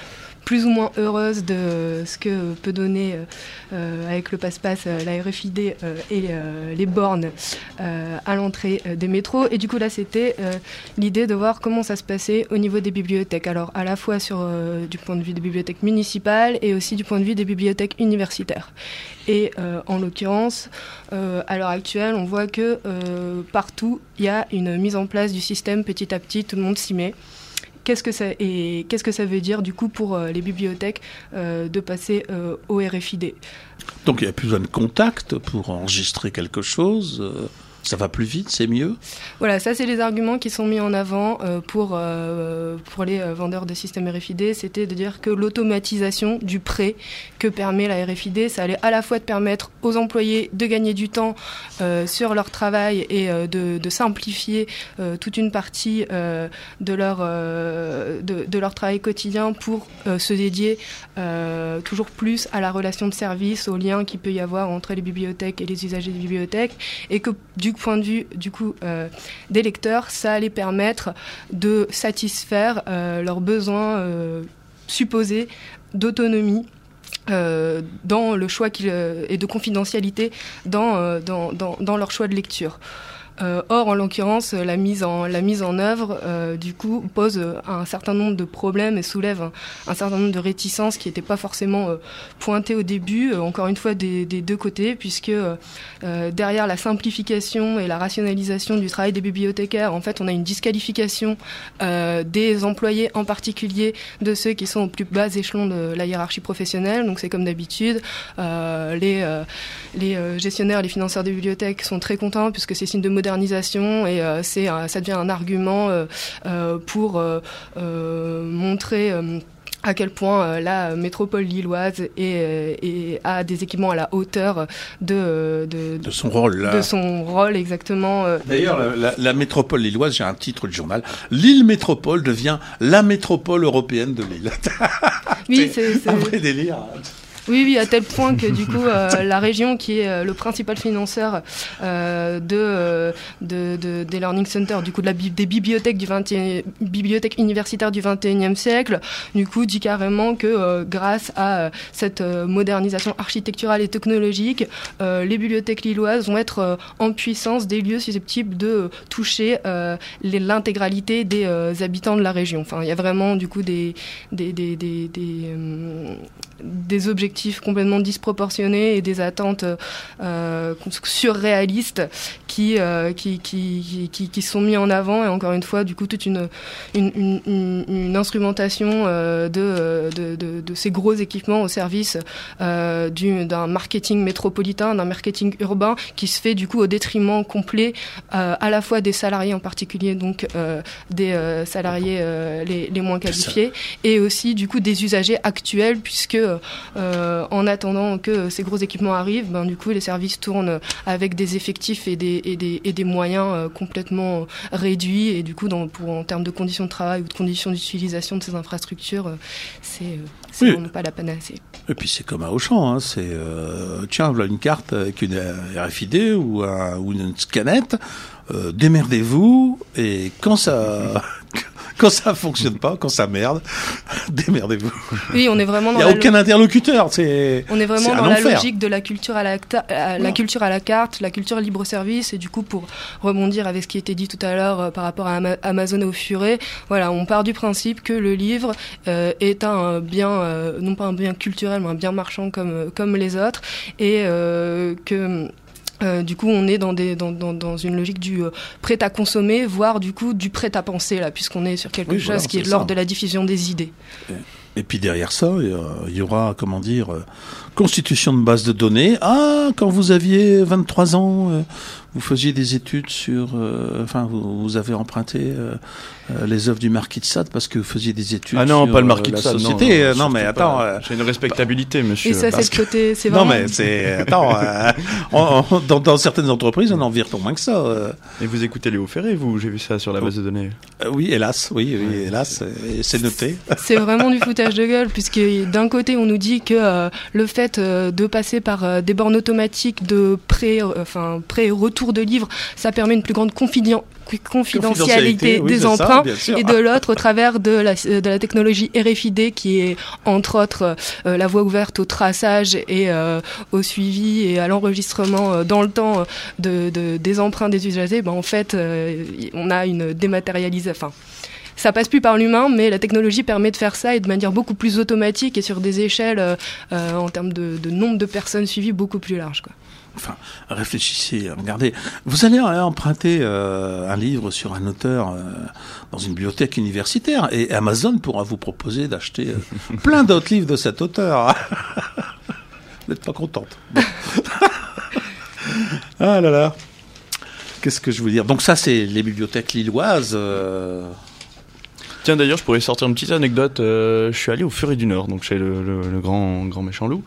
plus ou moins heureuse de ce que peut donner euh, avec le passe-passe la R F I D euh, et euh, les bornes euh, à l'entrée euh, des métros. Et du coup là c'était euh, l'idée de voir comment ça se passait au niveau des bibliothèques. Alors à la fois sur, euh, du point de vue des bibliothèques municipales et aussi du point de vue des bibliothèques universitaires. Et euh, en l'occurrence, euh, à l'heure actuelle, on voit que euh, partout, il y a une mise en place du système petit à petit, tout le monde s'y met. Qu'est-ce que ça, et qu'est-ce que ça veut dire du coup pour euh, les bibliothèques euh, de passer euh, au R F I D ? Donc il n'y a plus besoin de contact pour enregistrer quelque chose euh... Ça va plus vite, c'est mieux ? Voilà, ça c'est les arguments qui sont mis en avant euh, pour, euh, pour les euh, vendeurs de systèmes R F I D. C'était de dire que l'automatisation du prêt que permet la R F I D, ça allait à la fois de permettre aux employés de gagner du temps euh, sur leur travail et euh, de, de simplifier euh, toute une partie euh, de, leur, euh, de, de leur travail quotidien pour euh, se dédier euh, toujours plus à la relation de service, au lien qu'il peut y avoir entre les bibliothèques et les usagers des bibliothèques, et que du point de vue du coup euh, des lecteurs, ça allait permettre de satisfaire euh, leurs besoins euh, supposés d'autonomie euh, dans le choix qu'il, euh, et de confidentialité dans, euh, dans, dans, dans leur choix de lecture. Euh, or, en l'occurrence, la mise en, la mise en œuvre, euh, du coup, pose euh, un certain nombre de problèmes et soulève un, un certain nombre de réticences qui n'étaient pas forcément euh, pointées au début, euh, encore une fois des, des deux côtés, puisque euh, derrière la simplification et la rationalisation du travail des bibliothécaires, en fait, on a une disqualification euh, des employés, en particulier de ceux qui sont au plus bas échelon de la hiérarchie professionnelle. Donc, c'est comme d'habitude, euh, les, euh, les euh, gestionnaires, les financeurs des bibliothèques sont très contents puisque c'est signe de modernisation et euh, c'est, euh, ça devient un argument euh, euh, pour euh, euh, montrer euh, à quel point euh, la métropole lilloise est, euh, est, a des équipements à la hauteur de, de, de son rôle. Là. De son rôle, exactement. Euh. D'ailleurs, la, la, la métropole lilloise, j'ai un titre du journal, Lille Métropole devient la métropole européenne de Lille. Oui, c'est, c'est... un vrai délire. Oui, oui, à tel point que du coup, euh, la région, qui est euh, le principal financeur euh, de, euh, de, de des learning centers, du coup de la des bibliothèques du vingt et un, bibliothèques universitaires du vingt et unième siècle, du coup dit carrément que euh, grâce à euh, cette euh, modernisation architecturale et technologique, euh, les bibliothèques lilloises vont être euh, en puissance des lieux susceptibles de euh, toucher euh, les, l'intégralité des euh, habitants de la région. Enfin, il y a vraiment du coup des des des des des, euh, des objectifs complètement disproportionnés et des attentes euh, surréalistes qui, euh, qui, qui, qui, qui sont mis en avant, et encore une fois du coup toute une, une, une, une instrumentation euh, de, de, de, de ces gros équipements au service euh, du, d'un marketing métropolitain, d'un marketing urbain qui se fait du coup au détriment complet euh, à la fois des salariés, en particulier donc euh, des euh, salariés euh, les, les moins qualifiés, et aussi du coup des usagers actuels, puisque euh, en attendant que ces gros équipements arrivent, ben, du coup les services tournent avec des effectifs et des, et des, et des moyens euh, complètement réduits, et du coup dans, pour, en termes de conditions de travail ou de conditions d'utilisation de ces infrastructures, euh, c'est, euh, c'est oui. vraiment pas la panacée. Et puis c'est comme à Auchan, hein, c'est euh, tiens, voilà une carte avec une R F I D ou, un, ou une scanette, euh, démerdez-vous, et quand ça... Quand ça fonctionne pas, quand ça merde, démerdez-vous. Oui, on est vraiment dans Il n'y a la aucun lo- interlocuteur, c'est On est vraiment c'est dans la enfer. logique de la culture à la, ta- à la culture à la carte, la culture libre-service, et du coup, pour rebondir avec ce qui était dit tout à l'heure euh, par rapport à Ama- Amazon et au furet, voilà, on part du principe que le livre euh, est un bien, euh, non pas un bien culturel, mais un bien marchand comme, comme les autres, et euh, que... Euh, du coup, on est dans, des, dans, dans, dans une logique du euh, prêt à consommer, voire du coup du prêt à penser, là, puisqu'on est sur quelque oui, chose voilà, qui est, c'est l'ordre ça. de la diffusion des idées. Et, et puis derrière ça, il y aura, comment dire, euh, constitution de base de données. Ah, quand vous aviez vingt-trois ans, euh, vous faisiez des études sur... Euh, enfin, vous, vous avez emprunté euh, euh, les œuvres du Marquis de Sade parce que vous faisiez des études Ah non, sur pas le Marquis euh, de la Sade, société. non, Non, non, mais surtout attends... pas. euh, J'ai une respectabilité, monsieur. Et ça, c'est le côté... C'est non, vraiment... mais c'est... Attends, euh, on, on, dans, dans certaines entreprises, on en vire pour moins que ça. Euh. Et vous écoutez Léo Ferré, vous? J'ai vu ça sur la base de données. Euh, oui, hélas, oui, oui, hélas, et c'est noté. C'est vraiment du foutage de gueule, puisque d'un côté on nous dit que euh, le fait euh, de passer par euh, des bornes automatiques de pré, euh, enfin pré-retour retour de livres, ça permet une plus grande confidentialité confidentialité oui, des emprunts, ça, et de l'autre au travers de la, de la technologie R F I D qui est entre autres euh, la voie ouverte au traçage et euh, au suivi et à l'enregistrement euh, dans le temps de, de, des empreintes des usagers. Ben, en fait, euh, on a une dématérialisation. Enfin, ça passe plus par l'humain, mais la technologie permet de faire ça et de manière beaucoup plus automatique et sur des échelles euh, euh, en termes de, de nombre de personnes suivies beaucoup plus larges, quoi. Enfin, réfléchissez, regardez. Vous allez emprunter euh, un livre sur un auteur euh, dans une bibliothèque universitaire et Amazon pourra vous proposer d'acheter euh, plein d'autres livres de cet auteur. Vous n'êtes pas contente. Bon. Ah là là. Qu'est-ce que je veux dire ? Donc ça, c'est les bibliothèques lilloises. Euh... Tiens, d'ailleurs, je pourrais sortir une petite anecdote. Euh, je suis allé au Furet du Nord, donc chez le, le, le grand, grand méchant loup.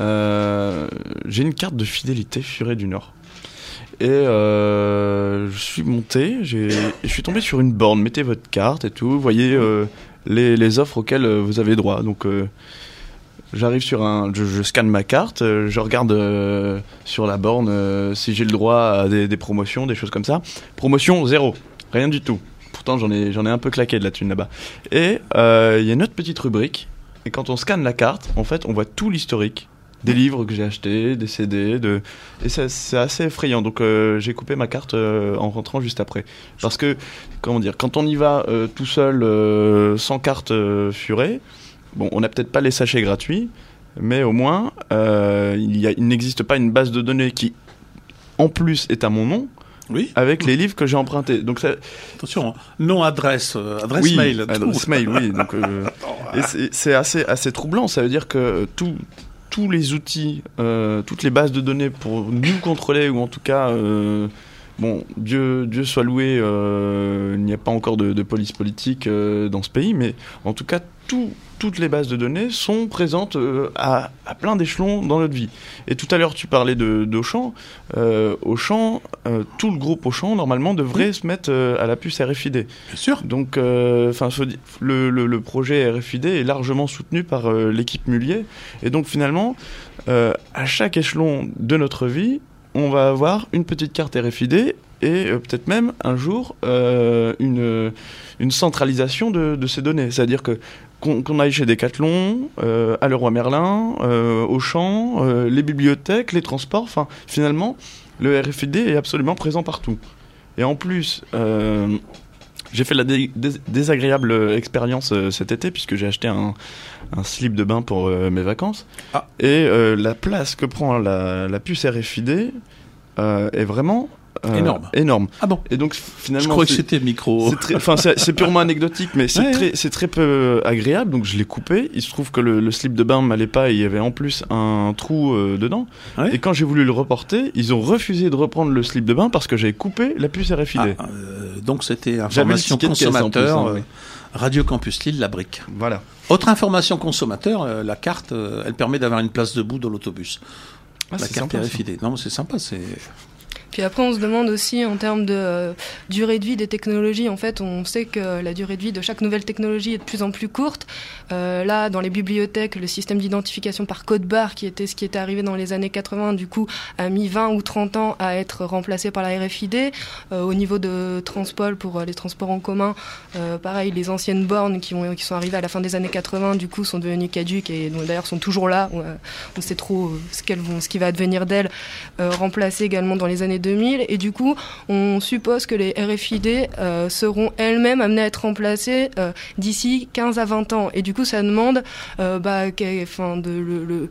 Euh, j'ai une carte de fidélité Furet du Nord. Et euh, je suis monté, j'ai, je suis tombé sur une borne. Mettez votre carte et tout. Vous voyez euh, les, les offres auxquelles vous avez droit. Donc, euh, j'arrive sur un... Je, je scanne ma carte, je regarde euh, sur la borne euh, si j'ai le droit à des, des promotions, des choses comme ça. Promotion, zéro. Rien du tout. Pourtant, j'en ai, j'en ai un peu claqué de la thune là-bas. Et il euh, y a une autre petite rubrique. Et quand on scanne la carte, en fait, on voit tout l'historique des livres que j'ai achetés, des C D, de... et c'est, c'est assez effrayant. Donc euh, j'ai coupé ma carte euh, en rentrant juste après. Parce que, comment dire, quand on y va euh, tout seul, euh, sans carte euh, Furet, bon, on n'a peut-être pas les sachets gratuits, mais au moins, euh, il, y a, il n'existe pas une base de données qui, en plus, est à mon nom. Oui. Avec les livres que j'ai empruntés. Donc ça... Attention, hein. nom, adresse, euh, adresse oui, mail. Adresse mail, oui. Donc, euh, et c'est, c'est assez, assez troublant. Ça veut dire que tout, tous les outils, euh, toutes les bases de données pour nous contrôler, ou en tout cas, euh, bon, Dieu, Dieu soit loué, euh, il n'y a pas encore de, de police politique euh, dans ce pays, mais en tout cas, tout, toutes les bases de données sont présentes euh, à, à plein d'échelons dans notre vie. Et tout à l'heure, tu parlais de, d'Auchan. Euh, Auchan, euh, tout le groupe Auchan, normalement, devrait oui. se mettre euh, à la puce R F I D. Bien sûr. Donc, euh, le, le, le projet R F I D est largement soutenu par euh, l'équipe Mullier. Et donc, finalement, euh, à chaque échelon de notre vie, on va avoir une petite carte R F I D et euh, peut-être même, un jour, euh, une, une centralisation de, de ces données. C'est-à-dire que Qu'on, qu'on aille chez Decathlon, euh, à Leroy Merlin, euh, Auchan, euh, les bibliothèques, les transports, enfin, finalement, le R F I D est absolument présent partout. Et en plus, euh, j'ai fait la dé- dés- désagréable expérience euh, cet été, puisque j'ai acheté un, un slip de bain pour euh, mes vacances. Ah. Et euh, la place que prend la, la puce R F I D euh, est vraiment... Euh, énorme. énorme. Ah bon. Et donc finalement, je crois que c'était le micro. C'est, très, c'est, c'est purement anecdotique, mais c'est, ouais, très, ouais. c'est très peu agréable. Donc je l'ai coupé. Il se trouve que le, le slip de bain m'allait pas. Et il y avait en plus un trou euh, dedans. Ouais. Et quand j'ai voulu le reporter, ils ont refusé de reprendre le slip de bain parce que j'avais coupé la puce R F I D. Ah, euh, donc c'était information consommateur. Plus, hein, oui. Radio Campus Lille, la brique. Voilà. Autre information consommateur, euh, la carte, euh, elle permet d'avoir une place debout dans l'autobus. Ah, la carte sympa, R F I D. Ça. Non, mais c'est sympa, c'est. Puis après, on se demande aussi en termes de euh, durée de vie des technologies. En fait, on sait que la durée de vie de chaque nouvelle technologie est de plus en plus courte. Euh, là, dans les bibliothèques, le système d'identification par code barre, qui était ce qui était arrivé dans les années quatre-vingts, du coup, a mis vingt ou trente ans à être remplacé par la R F I D. Euh, au niveau de Transpol, pour euh, les transports en commun, euh, pareil, les anciennes bornes qui, ont, qui sont arrivées à la fin des années quatre-vingts, du coup, sont devenues caduques et donc, d'ailleurs sont toujours là. On, on sait trop ce, qu'elles vont, ce qui va advenir d'elles. Euh, remplacées également dans les années deux mille, et du coup on suppose que les R F I D euh, seront elles-mêmes amenées à être remplacées euh, d'ici quinze à vingt ans, et du coup ça demande euh, bah, enfin, de, le, le,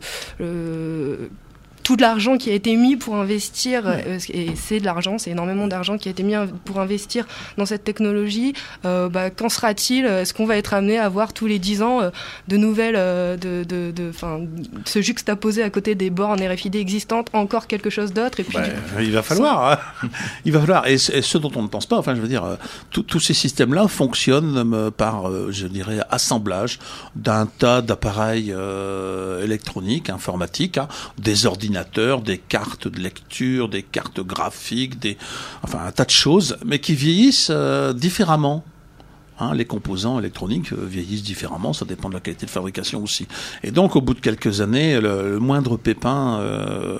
le tout de l'argent qui a été mis pour investir, euh, et c'est de l'argent, c'est énormément d'argent qui a été mis pour investir dans cette technologie. Euh, bah, qu'en sera-t-il ? Est-ce qu'on va être amené à avoir tous les dix ans euh, de nouvelles, euh, de, de, de, de, se juxtaposer à côté des bornes R F I D existantes, encore quelque chose d'autre, et puis bah, du... il va falloir, hein. il va falloir, et, et ce dont on ne pense pas, enfin je veux dire, tous ces systèmes-là fonctionnent euh, par, euh, je dirais, assemblage d'un tas d'appareils euh, électroniques, informatiques, hein, des ordinateurs, des cartes de lecture, des cartes graphiques, des, enfin un tas de choses, mais qui vieillissent euh, différemment. Hein, les composants électroniques euh, vieillissent différemment, ça dépend de la qualité de fabrication aussi. Et donc, au bout de quelques années, le, le moindre pépin euh,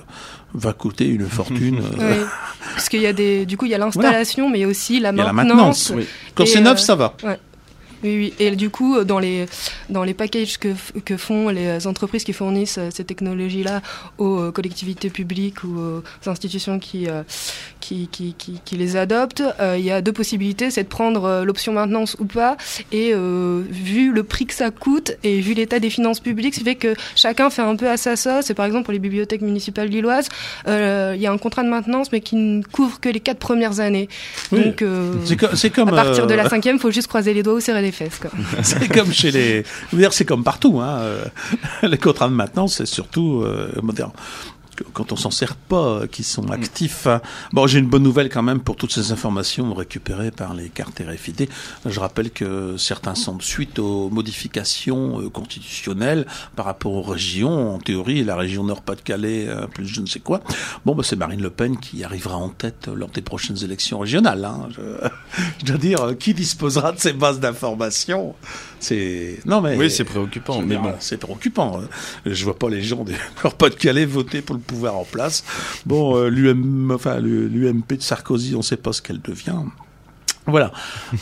va coûter une fortune. Oui. Parce qu'il y a des, du coup, il y a l'installation, voilà. mais aussi la maintenance. Il y a la maintenance. Oui. Quand c'est neuf, euh, ça va. Ouais. Oui, oui, et du coup, dans les, dans les packages que, que font les entreprises qui fournissent ces technologies-là aux collectivités publiques ou aux institutions qui, qui, qui, qui, qui les adoptent, euh, il y a deux possibilités, c'est de prendre l'option maintenance ou pas, et euh, vu le prix que ça coûte et vu l'état des finances publiques, ça fait que chacun fait un peu à sa sauce. Et par exemple, pour les bibliothèques municipales lilloises, euh, il y a un contrat de maintenance, mais qui ne couvre que les quatre premières années. Oui. Donc, euh, c'est, co- c'est comme, à partir euh... de la cinquième, il faut juste croiser les doigts ou serrer les fesses, quoi. C'est comme chez les. Dire, c'est comme partout. Hein. Les contrats de maintenance, c'est surtout euh, moderne. Quand on s'en sert pas, qui sont actifs. Bon, j'ai une bonne nouvelle quand même pour toutes ces informations récupérées par les cartes R F I D. Je rappelle que certains sont suite aux modifications constitutionnelles par rapport aux régions. En théorie, la région Nord-Pas-de-Calais, plus je ne sais quoi. Bon, bah, c'est Marine Le Pen qui arrivera en tête lors des prochaines élections régionales. Hein. Je, je dois dire, qui disposera de ces bases d'informations? C'est non mais oui, c'est préoccupant. Mais bon, c'est préoccupant. Je vois pas les gens du Nord-Pas-de-Calais voter pour le pouvoir en place. Bon, euh, l'U M, enfin l'U M P de Sarkozy, on ne sait pas ce qu'elle devient. Voilà.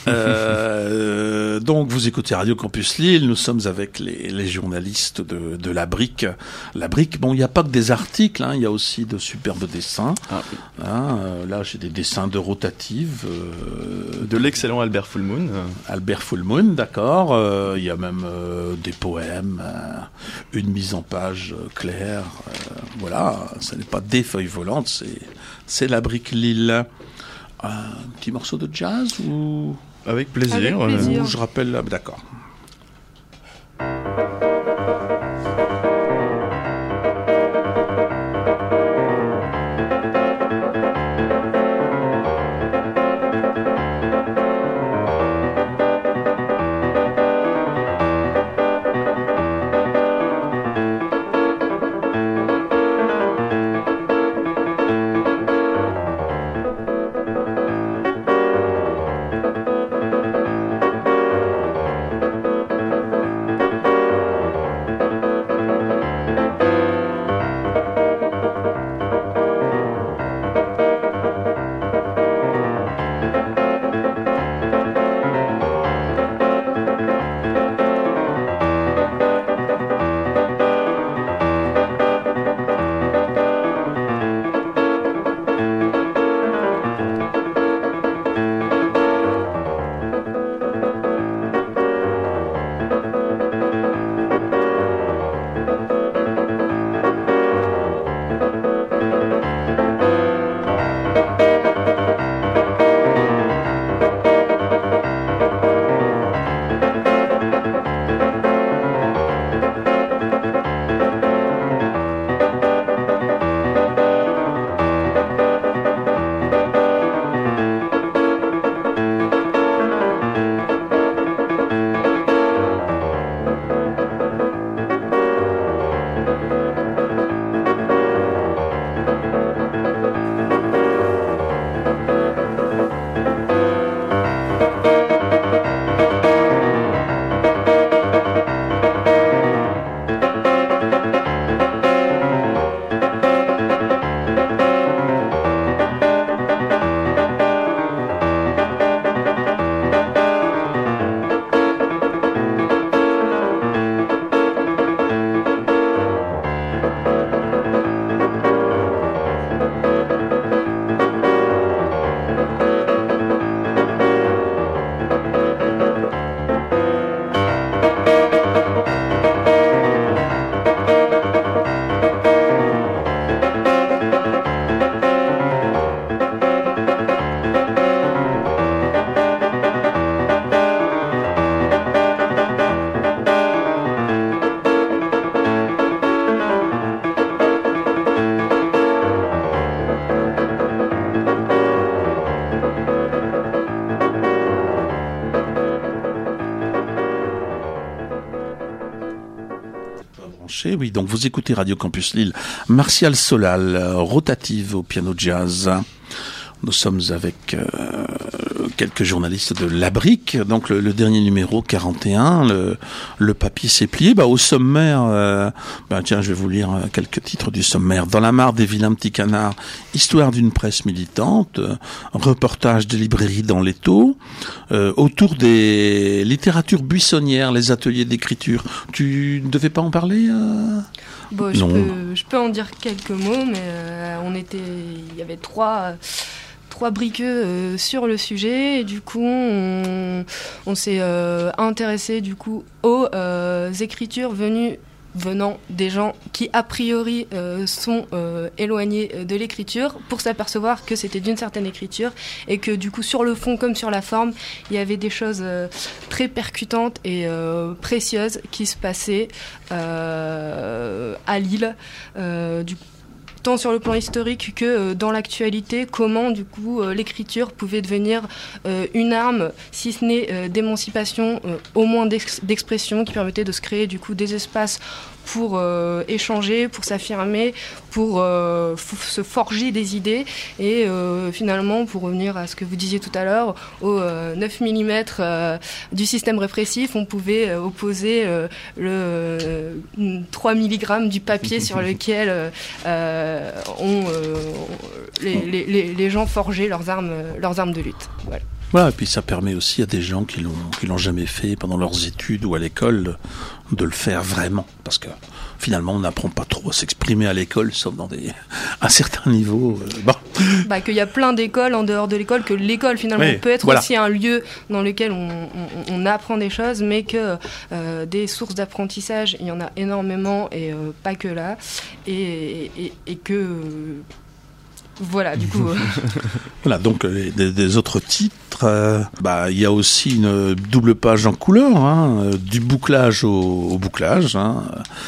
euh, donc, vous écoutez Radio Campus Lille. Nous sommes avec les, les journalistes de, de La Brique. La Brique, bon, il n'y a pas que des articles, hein, il y a aussi de superbes dessins. Ah, oui. hein, euh, là, j'ai des dessins de rotative. Euh, de l'excellent Albert Fullmoon. Albert Fullmoon, d'accord. Euh, il y a même euh, des poèmes, euh, une mise en page euh, claire. Euh, voilà, ce n'est pas des feuilles volantes, c'est, c'est La Brique Lille. Un petit morceau de jazz ou avec plaisir, avec plaisir. Ou je rappelle là, d'accord. Oui, donc vous écoutez Radio Campus Lille. Martial Solal, rotative au piano jazz. Nous sommes avec euh, quelques journalistes de La Brique, donc le, le dernier numéro quarante et un, le, le papier s'est plié. Bah, au sommaire, euh, bah, tiens, je vais vous lire quelques titres du sommaire. Dans la mare des vilains petits canards, histoire d'une presse militante, euh, reportage des librairies dans l'étau, euh, autour des littératures buissonnières, les ateliers d'écriture. Tu ne devais pas en parler euh bon, je, peux, je peux en dire quelques mots, mais euh, on était, il y avait trois... trois briqueux euh, sur le sujet et du coup on, on s'est euh, intéressé du coup aux euh, écritures venues venant des gens qui a priori euh, sont euh, éloignés de l'écriture pour s'apercevoir que c'était d'une certaine écriture et que du coup sur le fond comme sur la forme il y avait des choses euh, très percutantes et euh, précieuses qui se passaient euh, à Lille euh, du coup tant sur le plan historique que euh, dans l'actualité, comment du coup euh, l'écriture pouvait devenir euh, une arme, si ce n'est euh, d'émancipation, euh, au moins d'ex- d'expression, qui permettait de se créer du coup des espaces pour euh, échanger, pour s'affirmer, pour euh, f- se forger des idées et euh, finalement, pour revenir à ce que vous disiez tout à l'heure, au euh, neuf millimètres euh, du système répressif, on pouvait euh, opposer euh, le euh, trois milligrammes du papier sur lequel euh, euh, on, euh, les, les, les, les gens forgeaient leurs armes, leurs armes de lutte. Voilà. Voilà, et puis ça permet aussi à des gens qui l'ont qui l'ont jamais fait pendant leurs études ou à l'école de, de le faire vraiment, parce que finalement on n'apprend pas trop à s'exprimer à l'école, sauf dans des un certain niveau. Euh, bon. Bah, qu'il y a plein d'écoles en dehors de l'école, que l'école finalement oui, peut être voilà. aussi un lieu dans lequel on, on, on apprend des choses, mais que euh, des sources d'apprentissage il y en a énormément et euh, pas que là, et, et, et que euh, voilà, du coup. Euh... voilà, donc les, des, des autres titres, euh, bah il y a aussi une double page en couleur, hein, du bouclage au, au bouclage. Hein.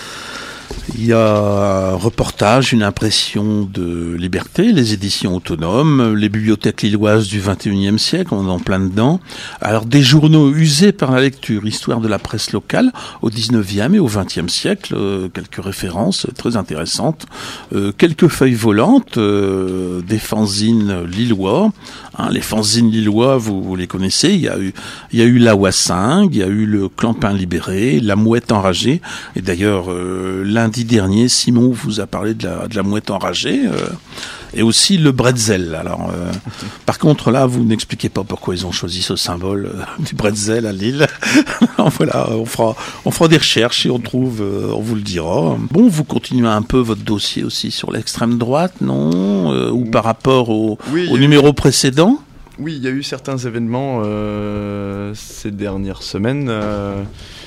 Il y a un reportage, une impression de liberté, les éditions autonomes, les bibliothèques lilloises du vingt et unième siècle, on est en plein dedans. Alors des journaux usés par la lecture, histoire de la presse locale au dix-neuvième et au vingtième siècle, euh, quelques références très intéressantes, euh, quelques feuilles volantes, euh, des fanzines lillois. Hein, les fanzines lillois, vous, vous les connaissez, il y a eu, il y a eu la Wassingue, il y a eu le Clampin libéré, la Mouette enragée, et d'ailleurs euh, lundi dernier, Simon vous a parlé de la, de la Mouette enragée, euh, et aussi le bretzel. Alors, euh, par contre, là, vous n'expliquez pas pourquoi ils ont choisi ce symbole euh, du bretzel à Lille. Voilà, on fera, on fera des recherches et on trouve, euh, on vous le dira. Bon, vous continuez un peu votre dossier aussi sur l'extrême droite, non euh, ou par rapport au, oui, au numéro eu... précédent? Oui, il y a eu certains événements euh, ces dernières semaines euh,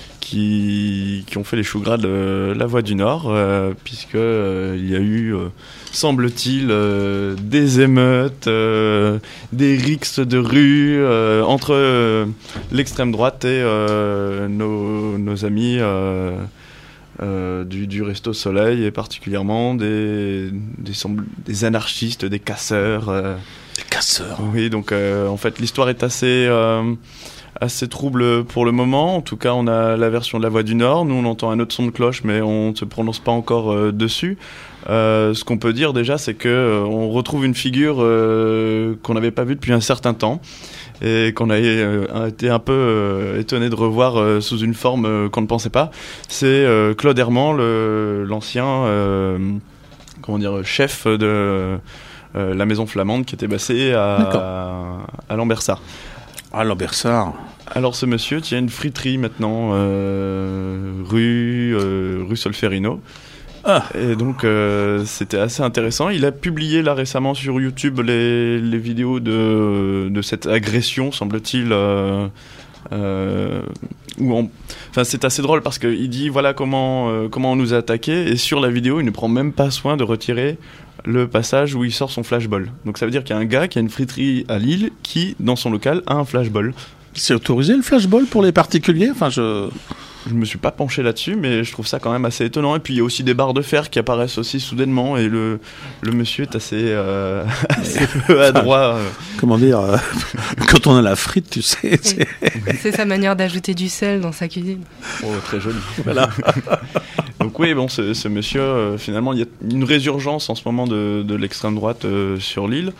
qui, qui ont fait les choux gras de La Voix du Nord, euh, puisque euh, il y a eu, euh, semble-t-il, euh, des émeutes, euh, des rixes de rue euh, entre euh, l'extrême droite et euh, nos, nos amis euh, euh, du, du Resto Soleil, et particulièrement des, des, des anarchistes, des casseurs. Euh, des casseurs. Oui, donc euh, en fait l'histoire est assez... Euh, assez trouble pour le moment. En tout cas, on a la version de La Voix du Nord. Nous, on entend un autre son de cloche, mais on ne se prononce pas encore euh, dessus. Euh, ce qu'on peut dire déjà, c'est que euh, on retrouve une figure euh, qu'on n'avait pas vue depuis un certain temps et qu'on a euh, été un peu euh, étonné de revoir euh, sous une forme euh, qu'on ne pensait pas. C'est euh, Claude Herman, le, l'ancien euh, comment dire, chef de euh, la Maison Flamande, qui était basé à, à, à Lambersart. Ah, Lambersart. Alors ce monsieur tient une friterie maintenant euh, rue euh, rue Solferino. Ah. Et donc euh, c'était assez intéressant. Il a publié là récemment sur YouTube les, les vidéos de, de cette agression, semble-t-il. Euh, euh, où on... Enfin, c'est assez drôle parce qu'il dit voilà comment, euh, comment on nous a attaqué, et sur la vidéo il ne prend même pas soin de retirer le passage où il sort son flashball. Donc ça veut dire qu'il y a un gars qui a une friterie à Lille qui, dans son local, a un flashball. C'est autorisé le flashball pour les particuliers? Enfin, je... Je me suis pas penché là-dessus, mais je trouve ça quand même assez étonnant. Et puis il y a aussi des barres de fer qui apparaissent aussi soudainement, et le, le monsieur est assez, euh, assez peu adroit. Euh. Comment dire euh, quand on a la frite, tu sais. C'est, c'est sa manière d'ajouter du sel dans sa cuisine. Oh, très joli. Voilà. Donc oui, bon, ce, ce monsieur, euh, finalement, il y a une résurgence en ce moment de, de l'extrême droite euh, sur l'île.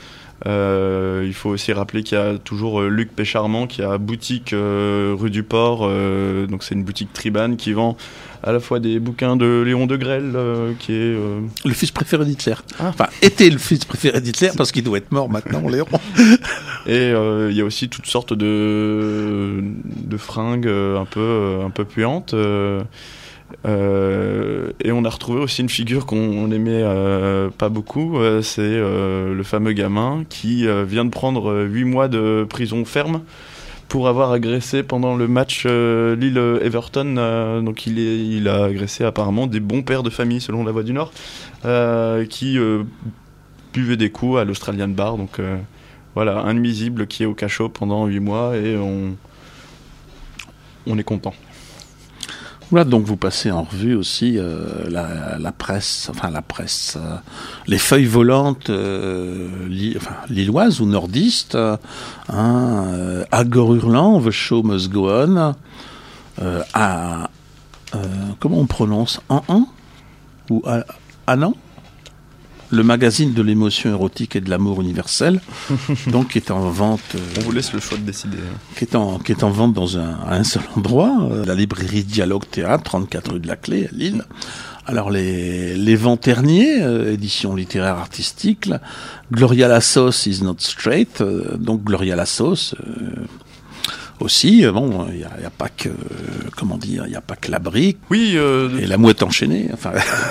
Euh, il faut aussi rappeler qu'il y a toujours euh, Luc Pécharmant qui a boutique euh, rue du Port, euh, donc c'est une boutique tribane qui vend à la fois des bouquins de Léon Degrelle, euh, qui est... Euh... Le fils préféré d'Hitler. Ah. Enfin, était le fils préféré d'Hitler, parce qu'il doit être mort maintenant, Léon. Et euh, il y a aussi toutes sortes de, de fringues euh, un peu, un peu puantes. Euh, euh, et on a retrouvé aussi une figure qu'on aimait euh, pas beaucoup, euh, c'est euh, le fameux gamin qui euh, vient de prendre huit mois de prison ferme pour avoir agressé pendant le match euh, Lille-Everton. Euh, donc il, est, il a agressé apparemment des bons pères de famille, selon La Voix du Nord, euh, qui euh, buvaient des coups à l'Australian Bar. Donc euh, voilà, un nuisible qui est au cachot pendant huit mois et on, on est content. Voilà, donc vous passez en revue aussi euh, la, la presse, enfin la presse, euh, les feuilles volantes euh, li, enfin, lilloises ou nordistes, euh, hein, euh, Agor Hurlant, The Show Must Go On, euh, à, euh, comment on prononce, en un ou à, à non le magazine de l'émotion érotique et de l'amour universel, donc qui est en vente. Euh, On vous laisse le choix de décider. Qui est en, qui est en vente dans un, à un seul endroit, euh, la librairie Dialogue Théâtre, trente-quatre rue de la Clé, à Lille. Alors les, les Vents Terniers, euh, édition littéraire artistique, là, Gloria la sauce is not straight, euh, donc Gloria la sauce. Euh, Aussi, bon, il n'y a, a pas que, euh, comment dire, il n'y a pas que la brique. Oui. Euh, et la mouette enchaînée, enfin,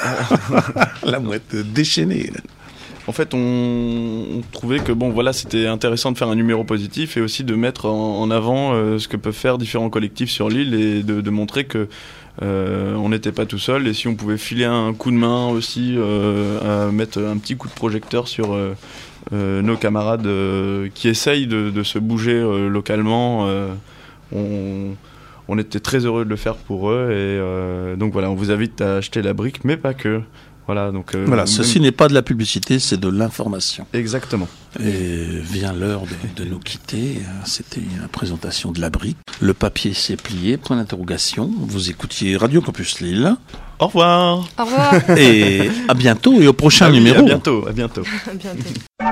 la mouette déchaînée. En fait, on, on trouvait que bon, voilà, c'était intéressant de faire un numéro positif et aussi de mettre en, en avant euh, ce que peuvent faire différents collectifs sur l'île et de, de montrer que euh, on n'était pas tout seul et si on pouvait filer un coup de main aussi, euh, à mettre un petit coup de projecteur sur euh, euh, nos camarades euh, qui essayent de, de se bouger euh, localement. Euh, on, on était très heureux de le faire pour eux et euh, donc voilà, on vous invite à acheter la brique, mais pas que. Voilà, donc euh, voilà, ceci même... n'est pas de la publicité, c'est de l'information. Exactement. Et vient l'heure de, de nous quitter. C'était une présentation de la brique. Le papier s'est plié, point d'interrogation. Vous écoutiez Radio Campus Lille. Au revoir. Au revoir. Et à bientôt et au prochain ah oui, numéro. À bientôt, à bientôt. À bientôt.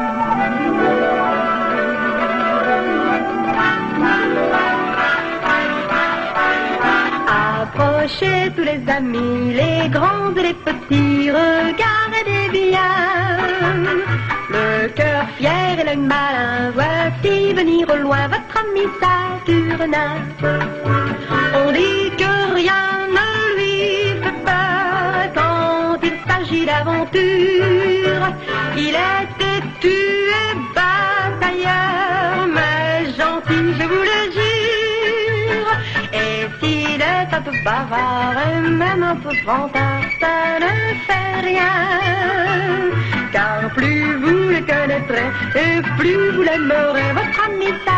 Approchez tous les amis, les grands et les petits, regardez bien. Le cœur fier et l'œil malin voient-ils venir au loin votre ami Saturnin. On dit que rien ne lui fait peur quand il s'agit d'aventure. Il est têtu et batailleur, mais gentil, je vous le jure. Et s'il est un peu bavard et même un peu vantard, ça ne fait rien. Car plus vous le connaîtrez et plus vous l'aimerez, votre ami